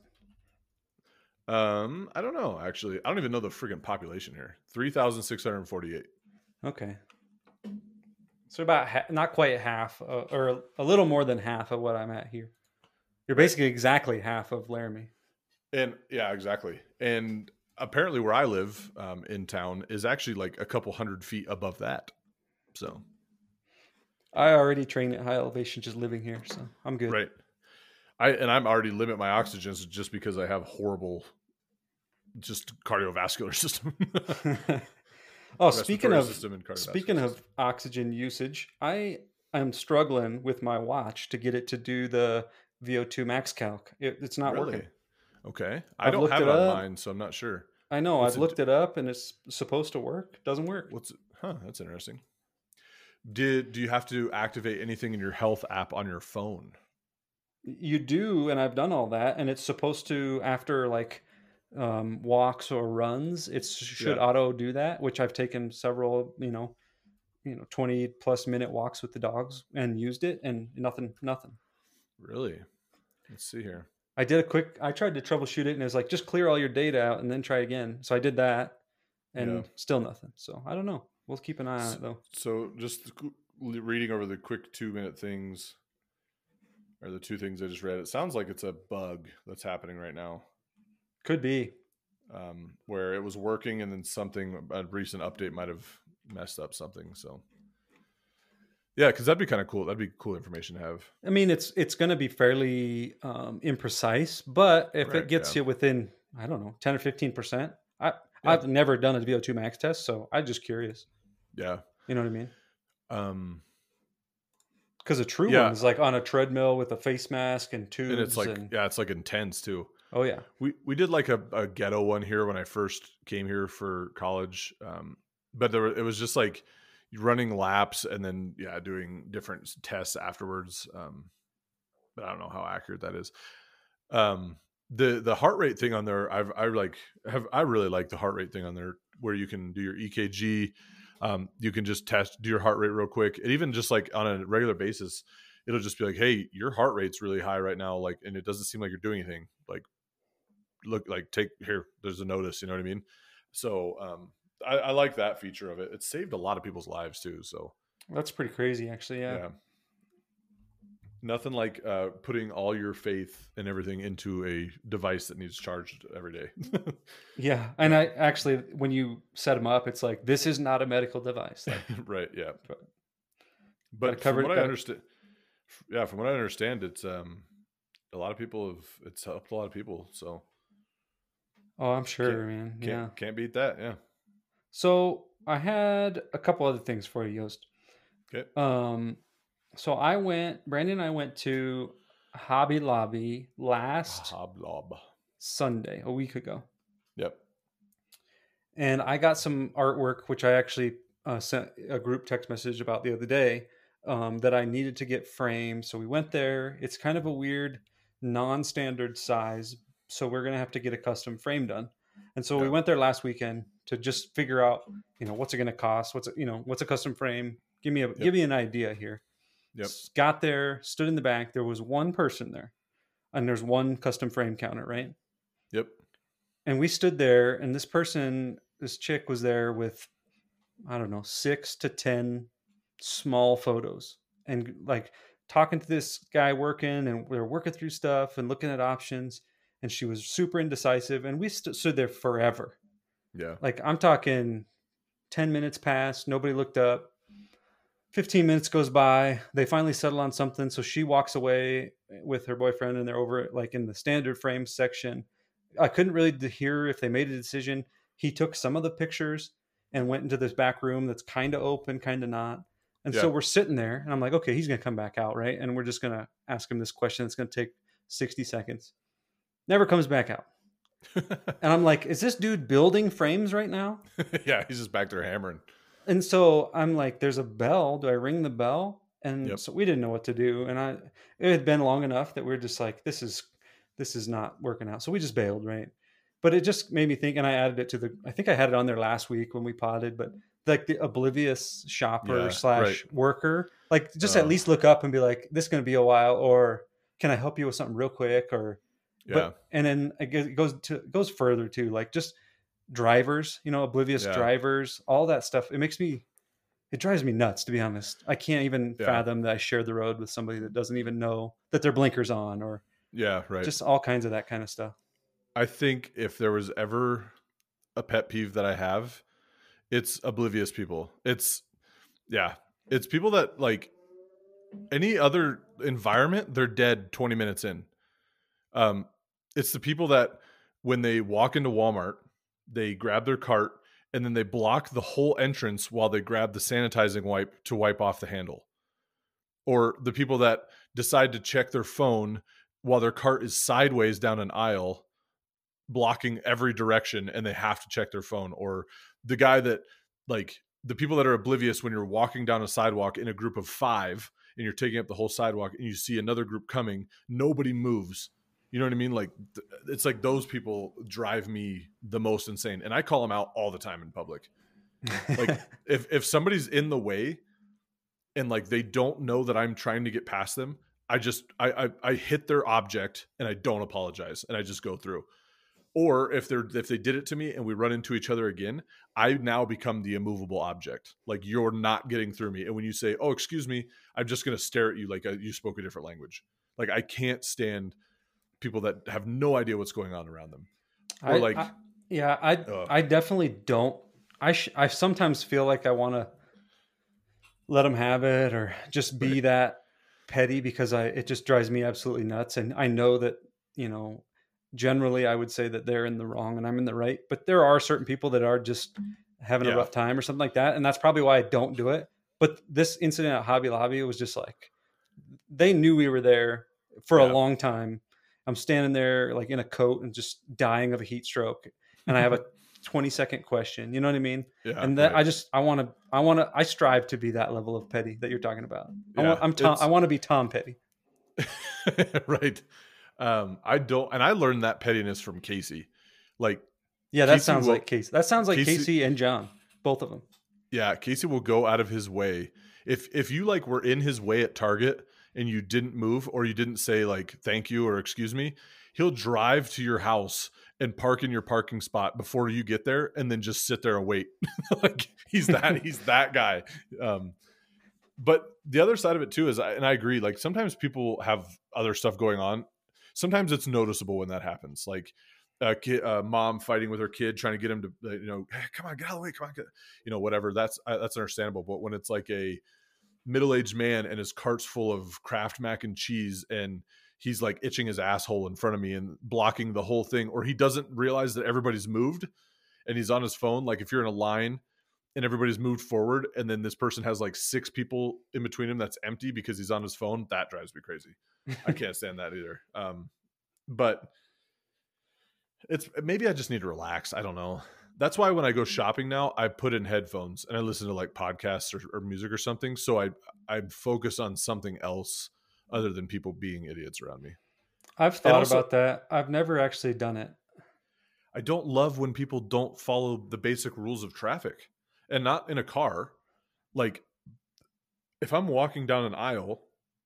Um, I don't know actually. I don't even know the freaking population here. three thousand six hundred forty-eight. Okay. So about ha- not quite half, uh, or a little more than half of what I'm at here. You're basically exactly half of Laramie. And yeah, exactly. And apparently where I live um, in town is actually like a couple hundred feet above that. So, I already train at high elevation just living here, so I'm good. right. I, and I'm already limit my oxygens just because I have horrible, just cardiovascular system. Oh, speaking Respiratory of system and cardiovascular speaking of system. oxygen usage, I am struggling with my watch to get it to do the V O two max calc. It, it's not Really? working. Okay. I I've don't looked have it it on up. mine, so I'm not sure. I know What's I've it looked do- it up and it's supposed to work. Doesn't work. What's it? Huh? That's interesting. Did do you have to activate anything in your health app on your phone? You do, and I've done all that, and it's supposed to after like um, walks or runs, it should Yeah. auto do that. Which I've taken several, you know, you know, twenty plus minute walks with the dogs and used it, and nothing, nothing. Really? Let's see here. I did a quick. I tried to troubleshoot it, and it was like just clear all your data out and then try again. So I did that, and Yeah. still nothing. So I don't know. We'll keep an eye on it though. So just reading over the quick two minute things, or the two things I just read, it sounds like it's a bug that's happening right now, Could be. um, where it was working and then something, a recent update might have messed up something. So yeah, because that'd be kind of cool. That'd be cool information to have. I mean, it's it's going to be fairly um, imprecise, but if Right, it gets yeah. you within, I don't know, ten or fifteen percent. I Yeah. I've never done a V O two max test, so I'm just curious. Yeah. You know what I mean? Um, Because a true Yeah. one is like on a treadmill with a face mask and tubes, and it's like, and yeah, it's like intense too. oh yeah, We we did like a, a ghetto one here when I first came here for college, um, but there were, it was just like running laps and then yeah, doing different tests afterwards. Um, but I don't know how accurate that is. Um, the the heart rate thing on there, I've I like have I really like the heart rate thing on there where you can do your E K G. Um, you can just test do your heart rate real quick, and even just like on a regular basis, it'll just be like, hey, your heart rate's really high right now, like, and it doesn't seem like you're doing anything. Like, look, like take here, there's a notice. You know what I mean? So um, I, I like that feature of it. It saved a lot of people's lives too. So that's pretty crazy, actually. Yeah. yeah. Nothing like uh, putting all your faith and everything into a device that needs charged every day. Yeah, and I actually, when you set them up, it's like this is not a medical device. Like, Right. Yeah. but But gotta cover from it- what I gotta- understand, yeah, from what I understand, it's um, a lot of people have it's helped a lot of people. So oh, I'm sure, man. can't Yeah. can't beat that. Yeah. So I had a couple other things for you, Yost. Okay. Um, so I went, Brandon and I went to Hobby Lobby last Hoblob. Sunday, a week ago. Yep. And I got some artwork, which I actually uh, sent a group text message about the other day, um, that I needed to get framed. So we went there. It's kind of a weird, non-standard size, so we're gonna have to get a custom frame done. And so we Yeah. went there last weekend to just figure out, you know, what's it gonna cost? What's it, you know, what's a custom frame? Give me a give me an idea here. Yep. S- Got there, stood in the back. There was one person there, and there's one custom frame counter, right? Yep. And we stood there, and this person, this chick was there with, I don't know, six to ten small photos, and like talking to this guy working, and we were working through stuff and looking at options, and she was super indecisive, and we st- stood there forever. Yeah. Like I'm talking ten minutes passed, nobody looked up. fifteen minutes goes by. They finally settle on something. So she walks away with her boyfriend and they're over like in the standard frame section. I couldn't really hear if they made a decision. He took some of the pictures and went into this back room that's kind of open, kind of not. And so Yeah. we're sitting there and I'm like, okay, he's going to come back out, right? And we're just going to ask him this question. It's going to take sixty seconds. Never comes back out. And I'm like, is this dude building frames right now? Yeah, he's just back there hammering. And so I'm like, there's a bell. Do I ring the bell? And Yep. so we didn't know what to do. And I, it had been long enough that we are just like, this is, this is not working out. So we just bailed, right? But it just made me think, and I added it to the, I think I had it on there last week when we potted, but like the oblivious shopper Yeah, slash right. worker, like just Uh, at least look up and be like, this is going to be a while, or can I help you with something real quick? Or, Yeah. but, and then it goes- it goes to, it goes further too, like just drivers, you know, oblivious Yeah. drivers, all that stuff. It makes me, it drives me nuts, to be honest. I can't even Yeah. fathom that I share the road with somebody that doesn't even know that their blinkers on, or Yeah, right. just all kinds of that kind of stuff. I think if there was ever a pet peeve that I have, it's oblivious people. It's, yeah, it's people that like any other environment, they're dead twenty minutes in. Um, it's the people that when they walk into Walmart, they grab their cart and then they block the whole entrance while they grab the sanitizing wipe to wipe off the handle. Or the people that decide to check their phone while their cart is sideways down an aisle, blocking every direction, and they have to check their phone. Or the guy that, like, the people that are oblivious when you're walking down a sidewalk in a group of five and you're taking up the whole sidewalk and you see another group coming, nobody moves. You know what I mean? Like, it's like those people drive me the most insane. And I call them out all the time in public. Like if, if somebody's in the way and like, they don't know that I'm trying to get past them, I just, I, I, I hit their object and I don't apologize and I just go through. Or if they're, if they did it to me and we run into each other again, I now become the immovable object. Like, you're not getting through me. And when you say, oh, excuse me, I'm just going to stare at you like you spoke a different language. Like, I can't stand people that have no idea what's going on around them. Or I, like, I, yeah, I, uh, I definitely don't. I, sh- I sometimes feel like I want to let them have it, or just be Right. that petty, because I, it just drives me absolutely nuts. And I know that, you know, generally I would say that they're in the wrong and I'm in the right, but there are certain people that are just having Yeah. a rough time or something like that. And that's probably why I don't do it. But this incident at Hobby Lobby, it was just like, they knew we were there for Yeah. a long time. I'm standing there like in a coat and just dying of a heat stroke. And I have a twenty second question. You know what I mean? yeah, And that right. I just, I want to, I want to, I strive to be that level of petty that you're talking about. I Yeah, want, I'm Tom, it's- I want to be Tom Petty. right. Um, I don't, and I learned that pettiness from Casey. Like, Yeah, that Casey sounds will- like Casey. That sounds like Casey- Casey and John, both of them. yeah, Casey will go out of his way. If if you like were in his way at Target and you didn't move, or you didn't say like thank you or excuse me, he'll drive to your house and park in your parking spot before you get there, and then just sit there and wait. Like, he's that he's that guy. Um, but the other side of it too is, and I agree, like sometimes people have other stuff going on. Sometimes it's noticeable when that happens. Like a, kid, a mom fighting with her kid, trying to get him to, you know, hey, come on, get out of the way, come on, get, you know, whatever. That's that's understandable. But when it's like a middle-aged man and his cart's full of Kraft mac and cheese, and he's like itching his asshole in front of me and blocking the whole thing, or he doesn't realize that everybody's moved and he's on his phone. Like if you're in a line and everybody's moved forward and then this person has like six people in between him that's empty because he's on his phone, that drives me crazy. I can't stand that either. Um, but it's, maybe I just need to relax. I don't know. That's why when I go shopping now, I put in headphones and I listen to like podcasts or, or music or something. So I, I focus on something else other than people being idiots around me. I've thought also- about that. I've never actually done it. I don't love when people don't follow the basic rules of traffic, and not in a car. Like if I'm walking down an aisle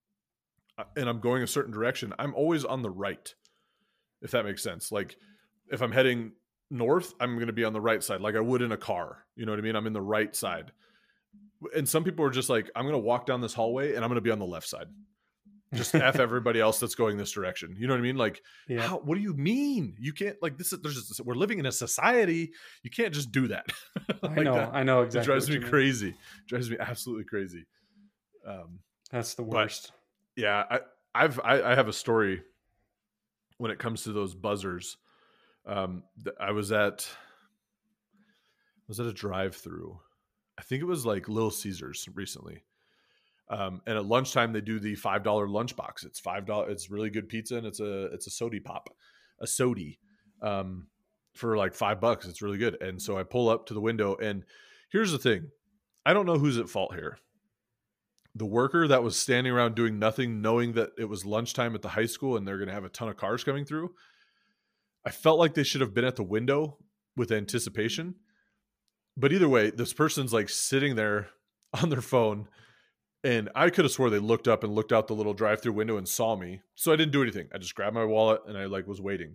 and I'm going a certain direction, I'm always on the right, if that makes sense. Like if I'm heading north, I'm going to be on the right side, like I would in a car. You know what I mean? I'm in the right side. And some people are just like, I'm going to walk down this hallway and I'm going to be on the left side. Just F everybody else that's going this direction. You know what I mean? Like, Yeah, how, what do you mean? You can't, like, this is, there's just, we're living in a society. You can't just do that. I Like know. that. I know It exactly drives what me you mean. crazy. It drives me absolutely crazy. Um, That's the but worst. yeah, I, I've, I, I have a story when it comes to those buzzers. Um, th- I was at, was at a drive through. I think it was like Little Caesars recently. Um, and at lunchtime they do the five dollar lunch box. It's five dollars. It's really good pizza, and it's a it's a sody pop, a sody, um, for like five bucks. It's really good. And so I pull up to the window, and here's the thing: I don't know who's at fault here. The worker that was standing around doing nothing, knowing that it was lunchtime at the high school and they're going to have a ton of cars coming through. I felt like they should have been at the window with anticipation. But either way, this person's like sitting there on their phone. And I could have swore they looked up and looked out the little drive-through window and saw me. So I didn't do anything. I just grabbed my wallet and I like was waiting.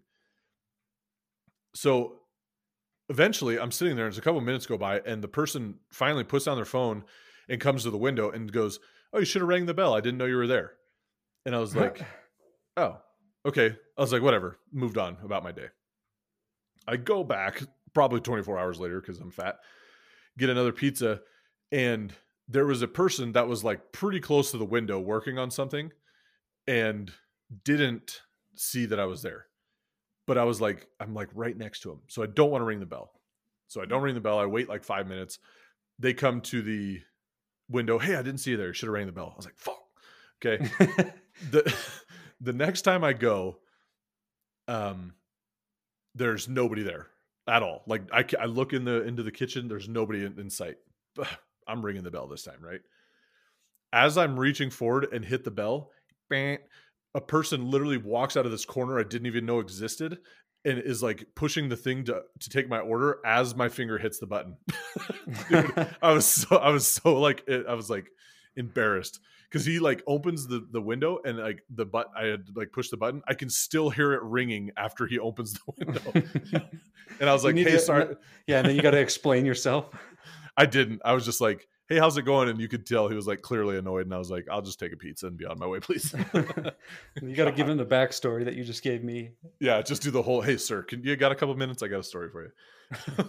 So eventually I'm sitting there, and a couple of minutes go by, and the person finally puts down their phone and comes to the window and goes, "Oh, you should have rang the bell. I didn't know you were there." And I was like, "Oh, okay." I was like, whatever, moved on about my day. I go back probably twenty-four hours later because I'm fat, get another pizza, and there was a person that was like pretty close to the window working on something and didn't see that I was there. But I was like, I'm like right next to him. So I don't want to ring the bell. So I don't ring the bell. I wait like five minutes. They come to the window. "Hey, I didn't see you there. You should have rang the bell." I was like, fuck. Okay. the The next time I go, um, there's nobody there at all. Like I, I look in the into the kitchen. There's nobody in, in sight. I'm ringing the bell this time, right? As I'm reaching forward and hit the bell, bang, a person literally walks out of this corner I didn't even know existed and is like pushing the thing to, to take my order as my finger hits the button. Dude, I was so I was so like I was like embarrassed because he like opens the the window and like the but I had like pushed the button. I can still hear it ringing after he opens the window. And I was like, "Hey, to, sorry." Yeah, and then you got to explain yourself. I didn't. I was just like, "Hey, how's it going?" And you could tell he was like clearly annoyed. And I was like, "I'll just take a pizza and be on my way, please." You got to give him the backstory that you just gave me. Yeah, just do the whole, "Hey, sir, can you got a couple minutes? I got a story for you."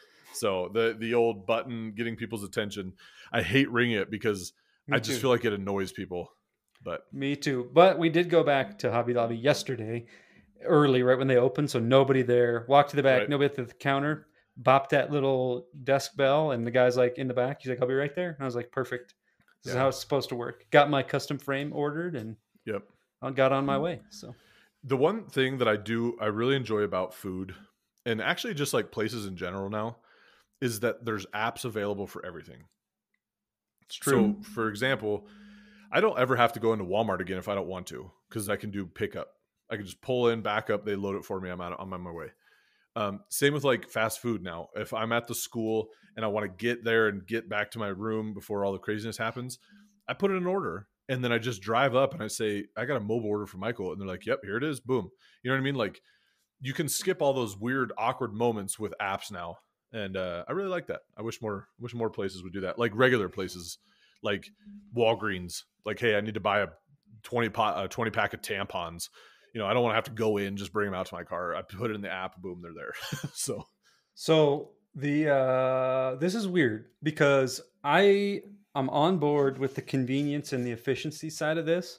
So the the old button getting people's attention. I hate ringing it because Me I just too. feel like it annoys people. But Me too. But we did go back to Hobby Lobby yesterday, early, right when they opened. So nobody there. Walked to the back, right, nobody at the counter. Bopped that little desk bell, and the guy's like in the back. He's like, "I'll be right there." And I was like, "Perfect. This is yeah, how it's supposed to work." Got my custom frame ordered, and yep. I got on my way. So The one thing that I do, I really enjoy about food, and actually just like places in general now, is that there's apps available for everything. it's true. So, for example, I don't ever have to go into Walmart again if I don't want to, because I can do pickup. I can just pull in, back up, they load it for me. I'm out. I'm on my way. Um, same with like fast food now. If I'm at the school and I want to get there and get back to my room before all the craziness happens, I put in an order and then I just drive up and I say, "I got a mobile order for Michael." And they're like, "Yep, here it is." Boom. You know what I mean? Like you can skip all those weird, awkward moments with apps now. And uh, I really like that. I wish more, wish more places would do that. Like regular places, like Walgreens. Like, "Hey, I need to buy a twenty pot, a twenty pack of tampons." You know, I don't want to have to go in, just bring them out to my car. I put it in the app, boom, they're there. So, So the uh, this is weird because I I'm on board with the convenience and the efficiency side of this.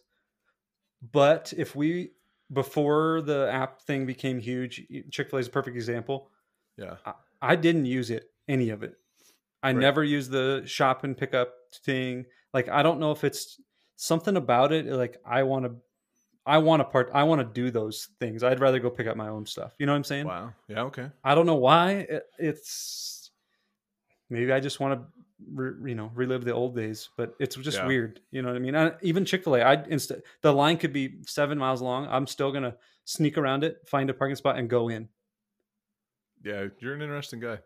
But if we before the app thing became huge, Chick-fil-A is a perfect example. yeah, I, I didn't use it, any of it. I right. never used the shop and pick up thing. Like I don't know if it's something about it. Like I want to, I want to part. I want to do those things. I'd rather go pick up my own stuff. You know what I'm saying? Wow. Yeah. Okay. I don't know why. It, it's maybe I just want to, re, you know, relive the old days. But it's just Yeah. weird. You know what I mean? I, even Chick-fil-A, I instead the line could be seven miles long. I'm still gonna sneak around it, find a parking spot, and go in. Yeah. You're an interesting guy.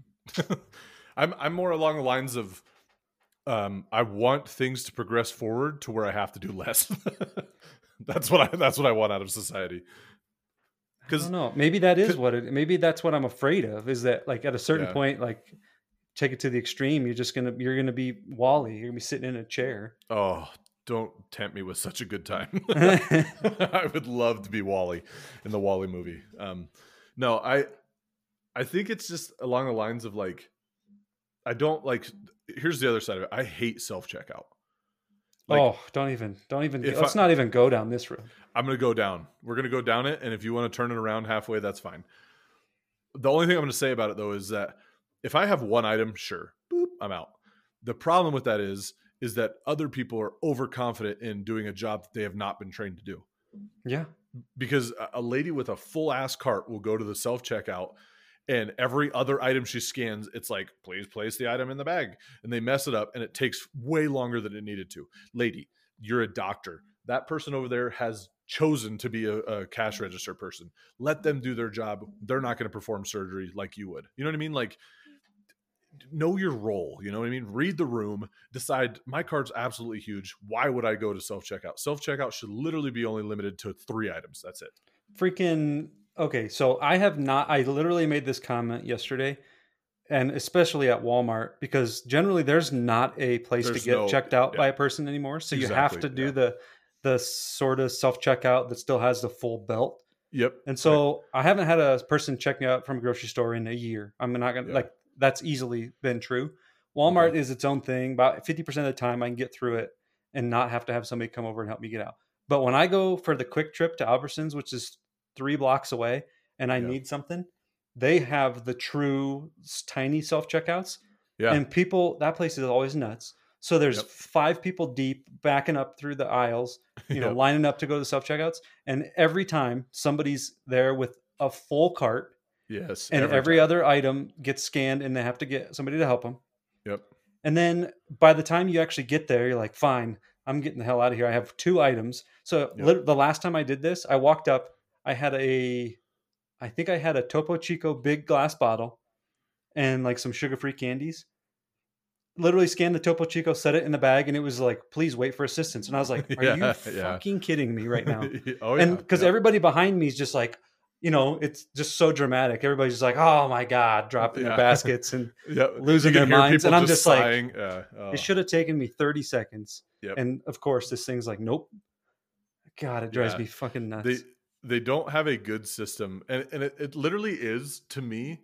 I'm, I'm more along the lines of, um, I want things to progress forward to where I have to do less. That's what I, that's what I want out of society. I Because, don't know. Maybe that is what it. Maybe that's what I'm afraid of. Is that like at a certain yeah. point, like take it to the extreme, you're just gonna you're gonna be Wally. You're gonna be sitting in a chair. Oh, don't tempt me with such a good time. I would love to be Wally in the Wally movie. Um, no, I I think it's just along the lines of like, I don't like, here's the other side of it. I hate self-checkout. Like, oh, don't even, don't even, if let's I- not even go down this road. I'm going to go down. We're going to go down it. And if you want to turn it around halfway, that's fine. The only thing I'm going to say about it though is that if I have one item, sure, boop, I'm out. The problem with that is, is that other people are overconfident in doing a job that they have not been trained to do. Yeah. Because a lady with a full ass cart will go to the self-checkout and every other item she scans, it's like, please place the item in the bag. And they mess it up and it takes way longer than it needed to. Lady, you're a doctor. That person over there has chosen to be a, a cash register person. Let them do their job. They're not going to perform surgery like you would. You know what I mean? Like, know your role. You know what I mean? Read the room, decide my cart's absolutely huge. Why would I go to self-checkout? Self-checkout should literally be only limited to three items. That's it. Freaking, okay. So I have not, I literally made this comment yesterday, and especially at Walmart, because generally there's not a place There's to get no- checked out yeah. by a person anymore. So you have Exactly, to do yeah. the, the sort of self-checkout that still has the full belt. Yep. And so I haven't had a person check me out from a grocery store in a year. I'm not going to Yeah. like, that's easily been true. Walmart Okay. is its own thing. About fifty percent of the time I can get through it and not have to have somebody come over and help me get out. But when I go for the quick trip to Albertsons, which is three blocks away, and I Yeah. need something, they have the true s- tiny self checkouts. Yeah. And people, that place is always nuts. So there's Yep. five people deep backing up through the aisles, you know, Yep. lining up to go to the self checkouts. And every time somebody's there with a full cart, Yes. and every, time. other item gets scanned and they have to get somebody to help them. Yep. And then by the time you actually get there, you're like, fine, I'm getting the hell out of here. I have two items. So Yep. lit- the last time I did this, I walked up, I had a, I think I had a Topo Chico big glass bottle and like some sugar-free candies. Literally scanned the Topo Chico, set it in the bag, and it was like, please wait for assistance. And I was like, are Yeah, you yeah. fucking kidding me right now? Oh, yeah. And because Yep. everybody behind me is just like, you know, it's just so dramatic. Everybody's just like, oh my God, dropping Yeah. their baskets and Yep. losing You can their hear minds. people And I'm just like, sighing. Yeah. Oh. it should have taken me thirty seconds. Yep. And of course, this thing's like, nope. God, it drives Yeah. me fucking nuts. They they don't have a good system. And, and it, it literally is, to me,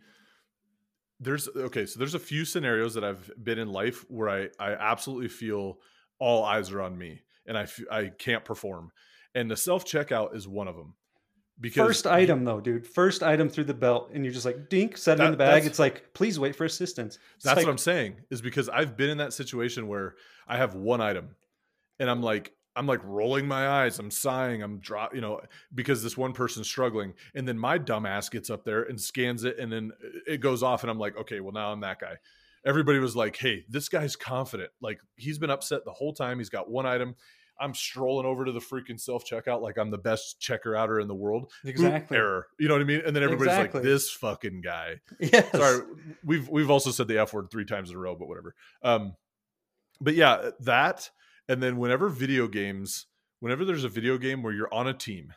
there's okay, so there's a few scenarios that I've been in life where I, I absolutely feel all eyes are on me and I, f- I can't perform. And the self-checkout is one of them. Because First item, though, dude. First item through the belt, and you're just like, dink, set it That- in the bag. that's- It's like, please wait for assistance. It's That's like, what I'm saying, is because I've been in that situation where I have one item and I'm like, I'm like rolling my eyes. I'm sighing. I'm drop, you know, because this one person's struggling. And then my dumbass gets up there and scans it. And then it goes off. And I'm like, okay, well, now I'm that guy. Everybody was like, hey, this guy's confident. Like, he's been upset the whole time. He's got one item. I'm strolling over to the freaking self-checkout like I'm the best checker outer in the world. Oop, Exactly. error. You know what I mean? And then everybody's Exactly. like, this fucking guy. Yes. Sorry, we've we've also said the F word three times in a row, but whatever. Um, but yeah, that, and then whenever video games, whenever there's a video game where you're on a team,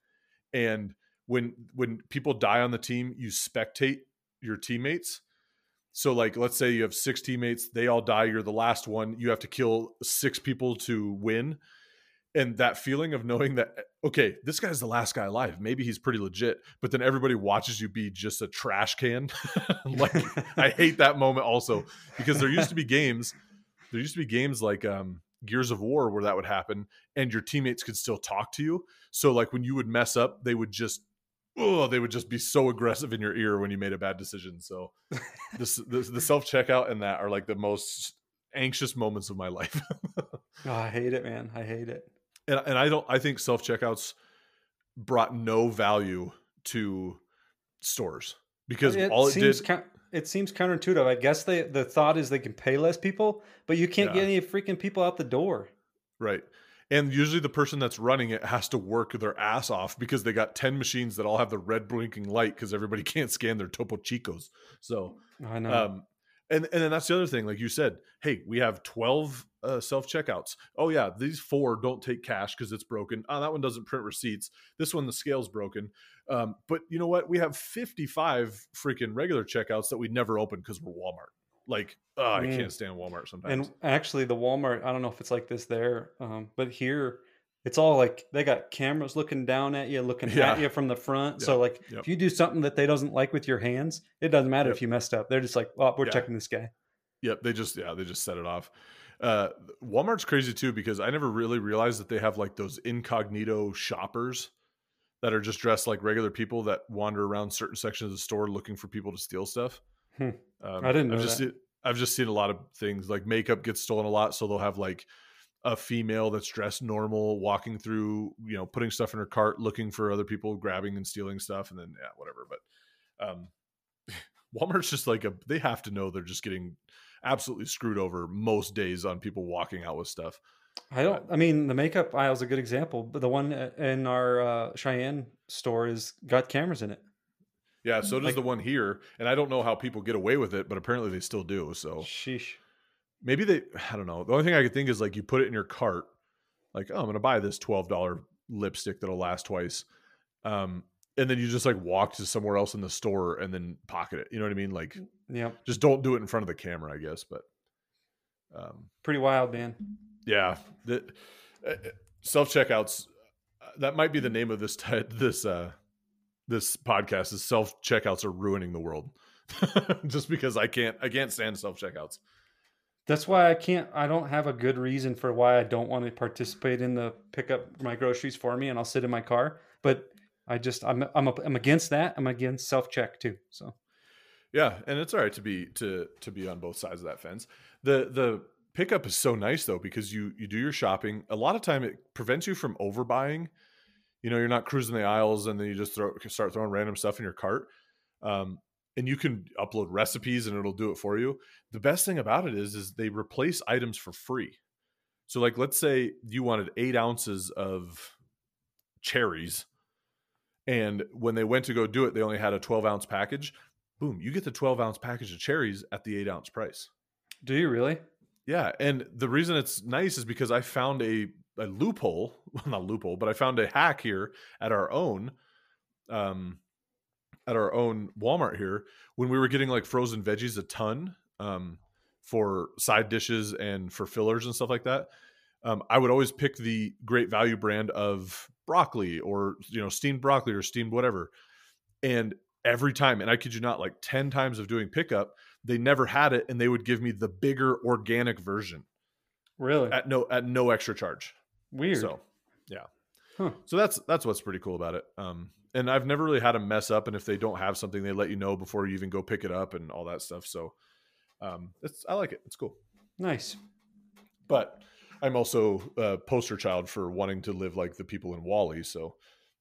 and when when people die on the team, you spectate your teammates. So like, let's say you have six teammates, they all die, you're the last one, you have to kill six people to win. And that feeling of knowing that, okay, this guy's the last guy alive. Maybe he's pretty legit, but then everybody watches you be just a trash can. Like, I hate that moment also, because there used to be games, there used to be games like um, Gears of War where that would happen and your teammates could still talk to you. So like when you would mess up, they would just, oh, they would just be so aggressive in your ear when you made a bad decision. So this, this the self-checkout and that are like the most anxious moments of my life. Oh, I hate it, man. I hate it. And, and I don't, I think self-checkouts brought no value to stores because it all it seems did, coun- it seems counterintuitive. I guess they the thought is they can pay less people, but you can't Yeah. get any freaking people out the door. right. And usually the person that's running it has to work their ass off because they got ten machines that all have the red blinking light because everybody can't scan their Topo Chicos. So, I know. um, and, and then that's the other thing. Like you said, hey, we have twelve uh, self-checkouts. Oh yeah, these four don't take cash because it's broken. Oh, that one doesn't print receipts. This one, the scale's broken. Um, but you know what? We have fifty-five freaking regular checkouts that we never open because we're Walmart. Like, oh, I Mm. can't stand Walmart sometimes. And actually, the Walmart, I don't know if it's like this there, um, but here it's all like they got cameras looking down at you, looking at Yeah. you from the front. So, Yep. like, Yep. if you do something that they doesn't like with your hands, it doesn't matter Yep. if you messed up. They're just like, "Oh, we're Yeah. checking this guy." Yep. They just, yeah, they just set it off. Uh, Walmart's crazy too, because I never really realized that they have like those incognito shoppers that are just dressed like regular people that wander around certain sections of the store looking for people to steal stuff. Hmm. I Um, didn't I've know just that. seen, I've just seen a lot of things like makeup gets stolen a lot. So they'll have like a female that's dressed normal, walking through, you know, putting stuff in her cart, looking for other people, grabbing and stealing stuff. And then, yeah, whatever. But, um, Walmart's just like a, they have to know they're just getting absolutely screwed over most days on people walking out with stuff. I don't. But I mean, the makeup aisle is a good example, but the one uh, in our uh, Cheyenne store is got cameras in it. yeah, so does Like, the one here. And I don't know how people get away with it, but apparently they still do. So sheesh. maybe they, I don't know. The only thing I could think is like you put it in your cart, like, oh, I'm going to buy this twelve dollars lipstick that'll last twice. Um, and then you just like walk to somewhere else in the store and then pocket it. You know what I mean? Like, Yep. just don't do it in front of the camera, I guess. But um, Pretty wild, man. yeah, the uh, self checkouts. That might be the name of this t- this uh, this podcast. Is self checkouts are ruining the world? Just because I can't I can't stand self checkouts. That's why I can't. I don't have a good reason for why I don't want to participate in the pick up my groceries for me, and I'll sit in my car. But I just I'm I'm I'm against that. I'm against self check too. So Yeah, and it's all right to be to to be on both sides of that fence. The the pickup is so nice though, because you you do your shopping. A lot of time it prevents you from overbuying. You know, you're not cruising the aisles and then you just throw start throwing random stuff in your cart. Um, and you can upload recipes and it'll do it for you. The best thing about it is is they replace items for free. So like let's say you wanted eight ounces of cherries, and when they went to go do it, they only had a twelve ounce package. Boom, you get the twelve ounce package of cherries at the eight ounce price. do you really? Yeah. And the reason it's nice is because I found a, a loophole, well, not loophole, but I found a hack here at our own, um, at our own Walmart here when we were getting like frozen veggies a ton, um, for side dishes and for fillers and stuff like that. Um, I would always pick the Great Value brand of broccoli or, you know, steamed broccoli or steamed whatever. And every time, and I kid you not, like ten times of doing pickup, they never had it, and they would give me the bigger organic version Really? at no at no extra charge. Weird. So yeah. Huh. So that's that's what's pretty cool about it. Um, and I've never really had a mess up, and if they don't have something, they let you know before you even go pick it up and all that stuff. So um, it's I like it. It's cool. Nice. But I'm also a poster child for wanting to live like the people in Wall-E. So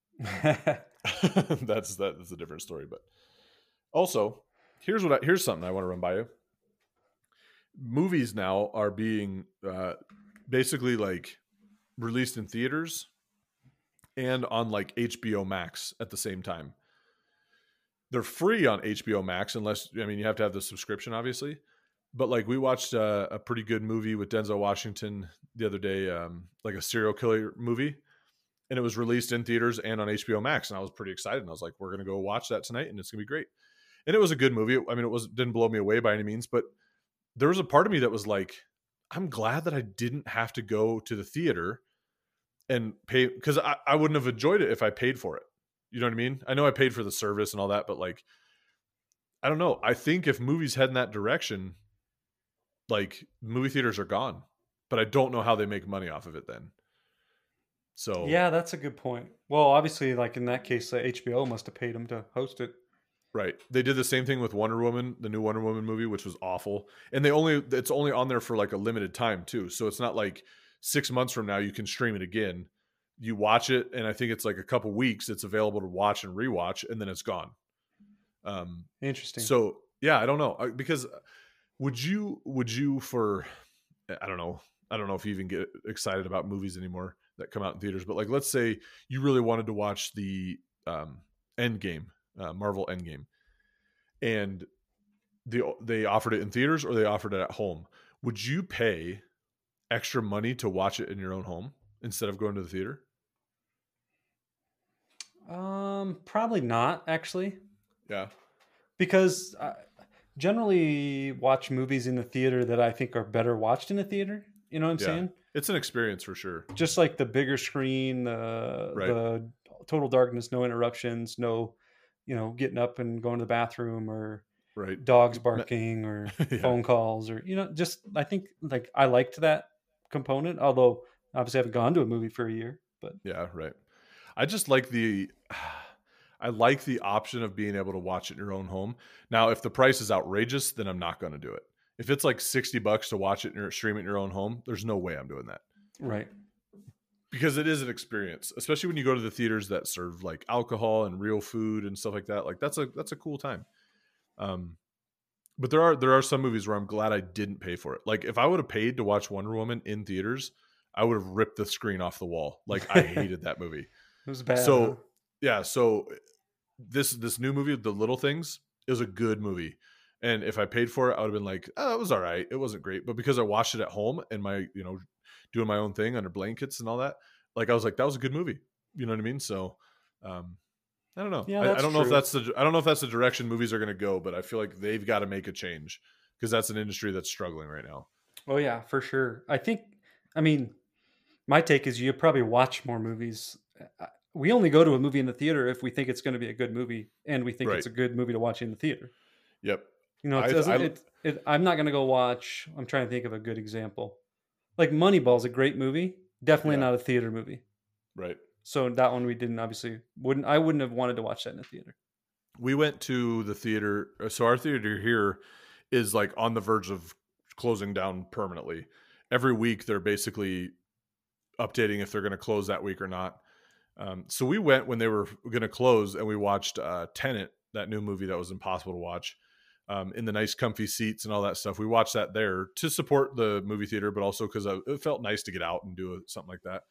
that's that, that's a different story. But also, here's what I, here's something I want to run by you. Movies now are being uh, basically like released in theaters and on like H B O Max at the same time. They're free on H B O Max unless, I mean, you have to have the subscription, obviously. But like we watched uh, a pretty good movie with Denzel Washington the other day, um, like a serial killer movie, and it was released in theaters and on H B O Max, and I was pretty excited. And I was like, "We're gonna go watch that tonight, and it's gonna be great." And it was a good movie. I mean, it was didn't blow me away by any means, but there was a part of me that was like, "I'm glad that I didn't have to go to the theater and pay, because I, I wouldn't have enjoyed it if I paid for it." You know what I mean? I know I paid for the service and all that, but like, I don't know. I think if movies head in that direction, like movie theaters are gone, but I don't know how they make money off of it then. So Yeah, that's a good point. Well, obviously, like in that case, uh, H B O must have paid him to host it. right, they did the same thing with Wonder Woman, the new Wonder Woman movie, which was awful, and they only it's only on there for like a limited time too. So it's not like six months from now you can stream it again. You watch it, and I think it's like a couple weeks. It's available to watch and rewatch, and then it's gone. Um, Interesting. so yeah, I don't know I- because would you would you for I don't know I don't know if you even get excited about movies anymore that come out in theaters, but like let's say you really wanted to watch the um, Endgame, uh, Marvel Endgame, and the they offered it in theaters or they offered it at home. Would you pay extra money to watch it in your own home instead of going to the theater? Um, probably not actually, Yeah, because uh, generally watch movies in the theater that I think are better watched in the theater. You know what I'm Yeah, saying? it's an experience for sure. Just like the bigger screen, the Right. the total darkness, no interruptions, no, you know, getting up and going to the bathroom or Right. dogs Me- barking or yeah. phone calls or you know, just I think like I liked that component. Although obviously I haven't gone to a movie for a year, but Yeah. Right. I just like the. I like the option of being able to watch it in your own home. Now, if the price is outrageous, then I'm not going to do it. If it's like sixty bucks to watch it and stream it in your own home, there's no way I'm doing that. right. Because it is an experience, especially when you go to the theaters that serve like alcohol and real food and stuff like that. Like that's a that's a cool time. Um, but there are there are some movies where I'm glad I didn't pay for it. Like if I would have paid to watch Wonder Woman in theaters, I would have ripped the screen off the wall. Like I hated that movie. It was bad. So Huh? yeah, so this this new movie, The Little Things, is a good movie. And if I paid for it, I would have been like, oh, it was all right. It wasn't great. But because I watched it at home and my, you know, doing my own thing under blankets and all that, like I was like, that was a good movie. You know what I mean? So um I don't know. Yeah, I, I that's don't know if true. that's the I don't know if that's the direction movies are gonna go, but I feel like they've got to make a change because that's an industry that's struggling right now. Oh yeah, for sure. I think. I mean, my take is you probably watch more movies. Uh, We only go to a movie in the theater if we think it's going to be a good movie, and we think Right. it's a good movie to watch in the theater. Yep. You know, it I doesn't. I It. it I'm not going to go watch. I'm trying to think of a good example. Like Moneyball's a great movie. Definitely yeah, not a theater movie. right. So that one we didn't obviously wouldn't. I wouldn't have wanted to watch that in the theater. We went to the theater. So our theater here is like on the verge of closing down permanently. Every week they're basically updating if they're going to close that week or not. Um, so we went when they were going to close, and we watched uh, Tenet, that new movie that was impossible to watch, um, in the nice, comfy seats and all that stuff. We watched that there to support the movie theater, but also because it felt nice to get out and do a, something like that.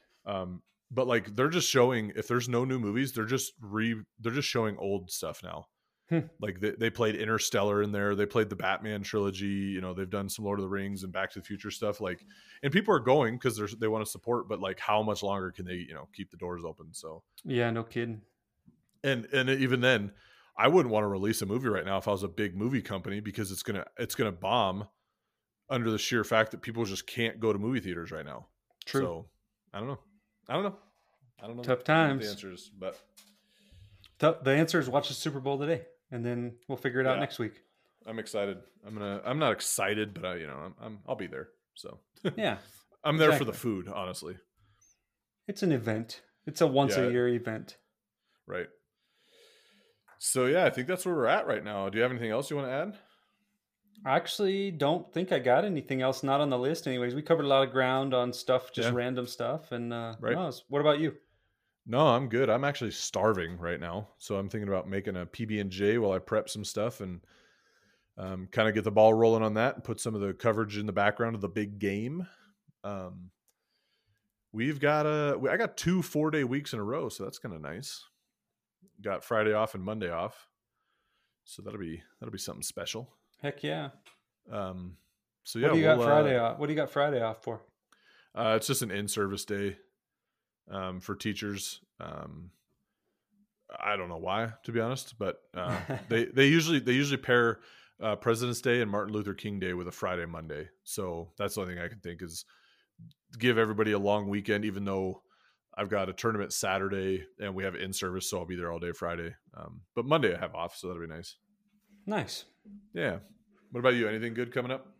Um, but like they're just showing, if there's no new movies, they're just re they're just showing old stuff now. Hmm. Like they, they played Interstellar in there. They played the Batman trilogy. You know, they've done some Lord of the Rings and Back to the Future stuff. Like, and people are going because they're they want to support. But like, how much longer can they, you know, keep the doors open? So, Yeah, no kidding. and and even then, I wouldn't want to release a movie right now if I was a big movie company because it's gonna it's gonna bomb under the sheer fact that people just can't go to movie theaters right now. True. So, I don't know. I don't know. I don't know. Tough what times. the answer is, but The, the answer is watch the Super Bowl today, and then we'll figure it out Yeah. next week. I'm excited. I'm gonna. I'm not excited, but I, you know, I'm. I'm I'll be there. So Yeah, I'm there for exactly. the food, honestly. It's an event. It's a once Yeah. a year event. Right. So yeah, I think that's where we're at right now. Do you have anything else you want to add? I actually don't think I got anything else not on the list. Anyways, we covered a lot of ground on stuff, just Yeah. random stuff. And uh, Right. no, it's- what about you? No, I'm good. I'm actually starving right now, so I'm thinking about making a P B and J while I prep some stuff and um, kind of get the ball rolling on that and put some of the coverage in the background of the big game. Um, we've got a. I got two four day weeks in a row, so that's kind of nice. Got Friday off and Monday off, so that'll be that'll be something special. Heck yeah! Um, so yeah, What do you we'll, got Friday uh, off? What do you got Friday off for? Uh, it's just an in-service day um, for teachers. Um, I don't know why, to be honest, but uh, they they usually they usually pair uh, President's Day and Martin Luther King Day with a Friday Monday. So that's the only thing I can think is give everybody a long weekend, even though I've got a tournament Saturday and we have in-service, so I'll be there all day Friday. Um, but Monday I have off, so that'll be nice. Nice. Yeah. What about you? Anything good coming up?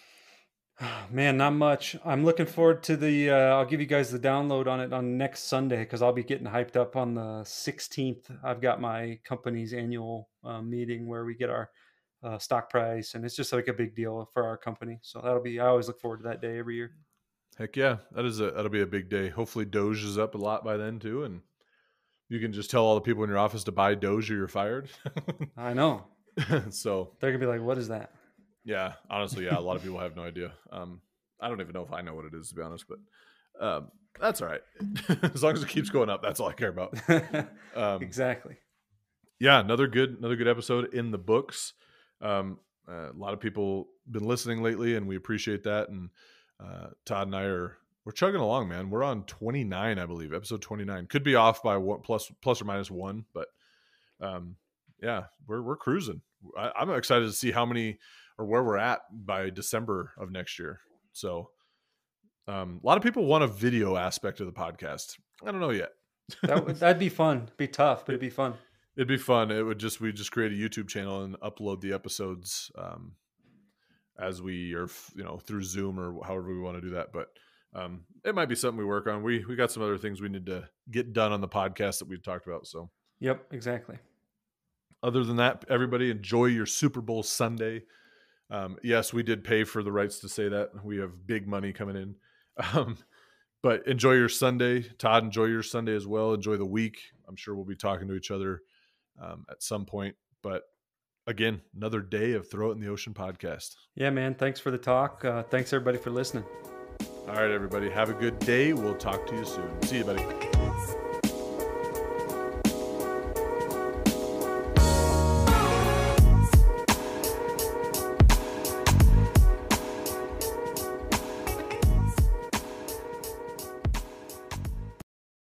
Man, not much. I'm looking forward to the. Uh, I'll give you guys the download on it on next Sunday because I'll be getting hyped up on the sixteenth. I've got my company's annual uh, meeting where we get our uh, stock price, and it's just like a big deal for our company. So that'll be. I always look forward to that day every year. Heck yeah, that is a that'll be a big day. Hopefully Doge is up a lot by then too, and you can just tell all the people in your office to buy Doge or you're fired. I know. So They're gonna be like, "What is that?" yeah, honestly, yeah, a lot of people have no idea. Um, I don't even know if I know what it is, to be honest, but um, that's all right. As long as it keeps going up, that's all I care about. Um, exactly. yeah, another good another good episode in the books. Um, uh, a lot of people been listening lately, and we appreciate that. And uh, Todd and I are we're chugging along, man. We're on twenty-nine, I believe, episode twenty-nine. Could be off by one plus plus or minus one, but um, yeah, we're we're cruising. I, I'm excited to see how many or where we're at by December of next year. So um, a lot of people want a video aspect of the podcast. I don't know yet. That would, that'd be fun. It'd be tough, but it'd be fun. It'd be fun. It would just, we just create a YouTube channel and upload the episodes um, as we are, you know, through Zoom or however we want to do that. But um, it might be something we work on. We, we got some other things we need to get done on the podcast that we've talked about. So, yep, exactly. Other than that, everybody enjoy your Super Bowl Sunday. Um, yes, we did pay for the rights to say that. We have big money coming in. Um, but enjoy your Sunday. Todd, enjoy your Sunday as well. Enjoy the week. I'm sure we'll be talking to each other um, at some point. But again, another day of Throw It in the Ocean podcast. Yeah, man. Thanks for the talk. Uh, thanks, everybody, for listening. All right, everybody. Have a good day. We'll talk to you soon. See you, buddy.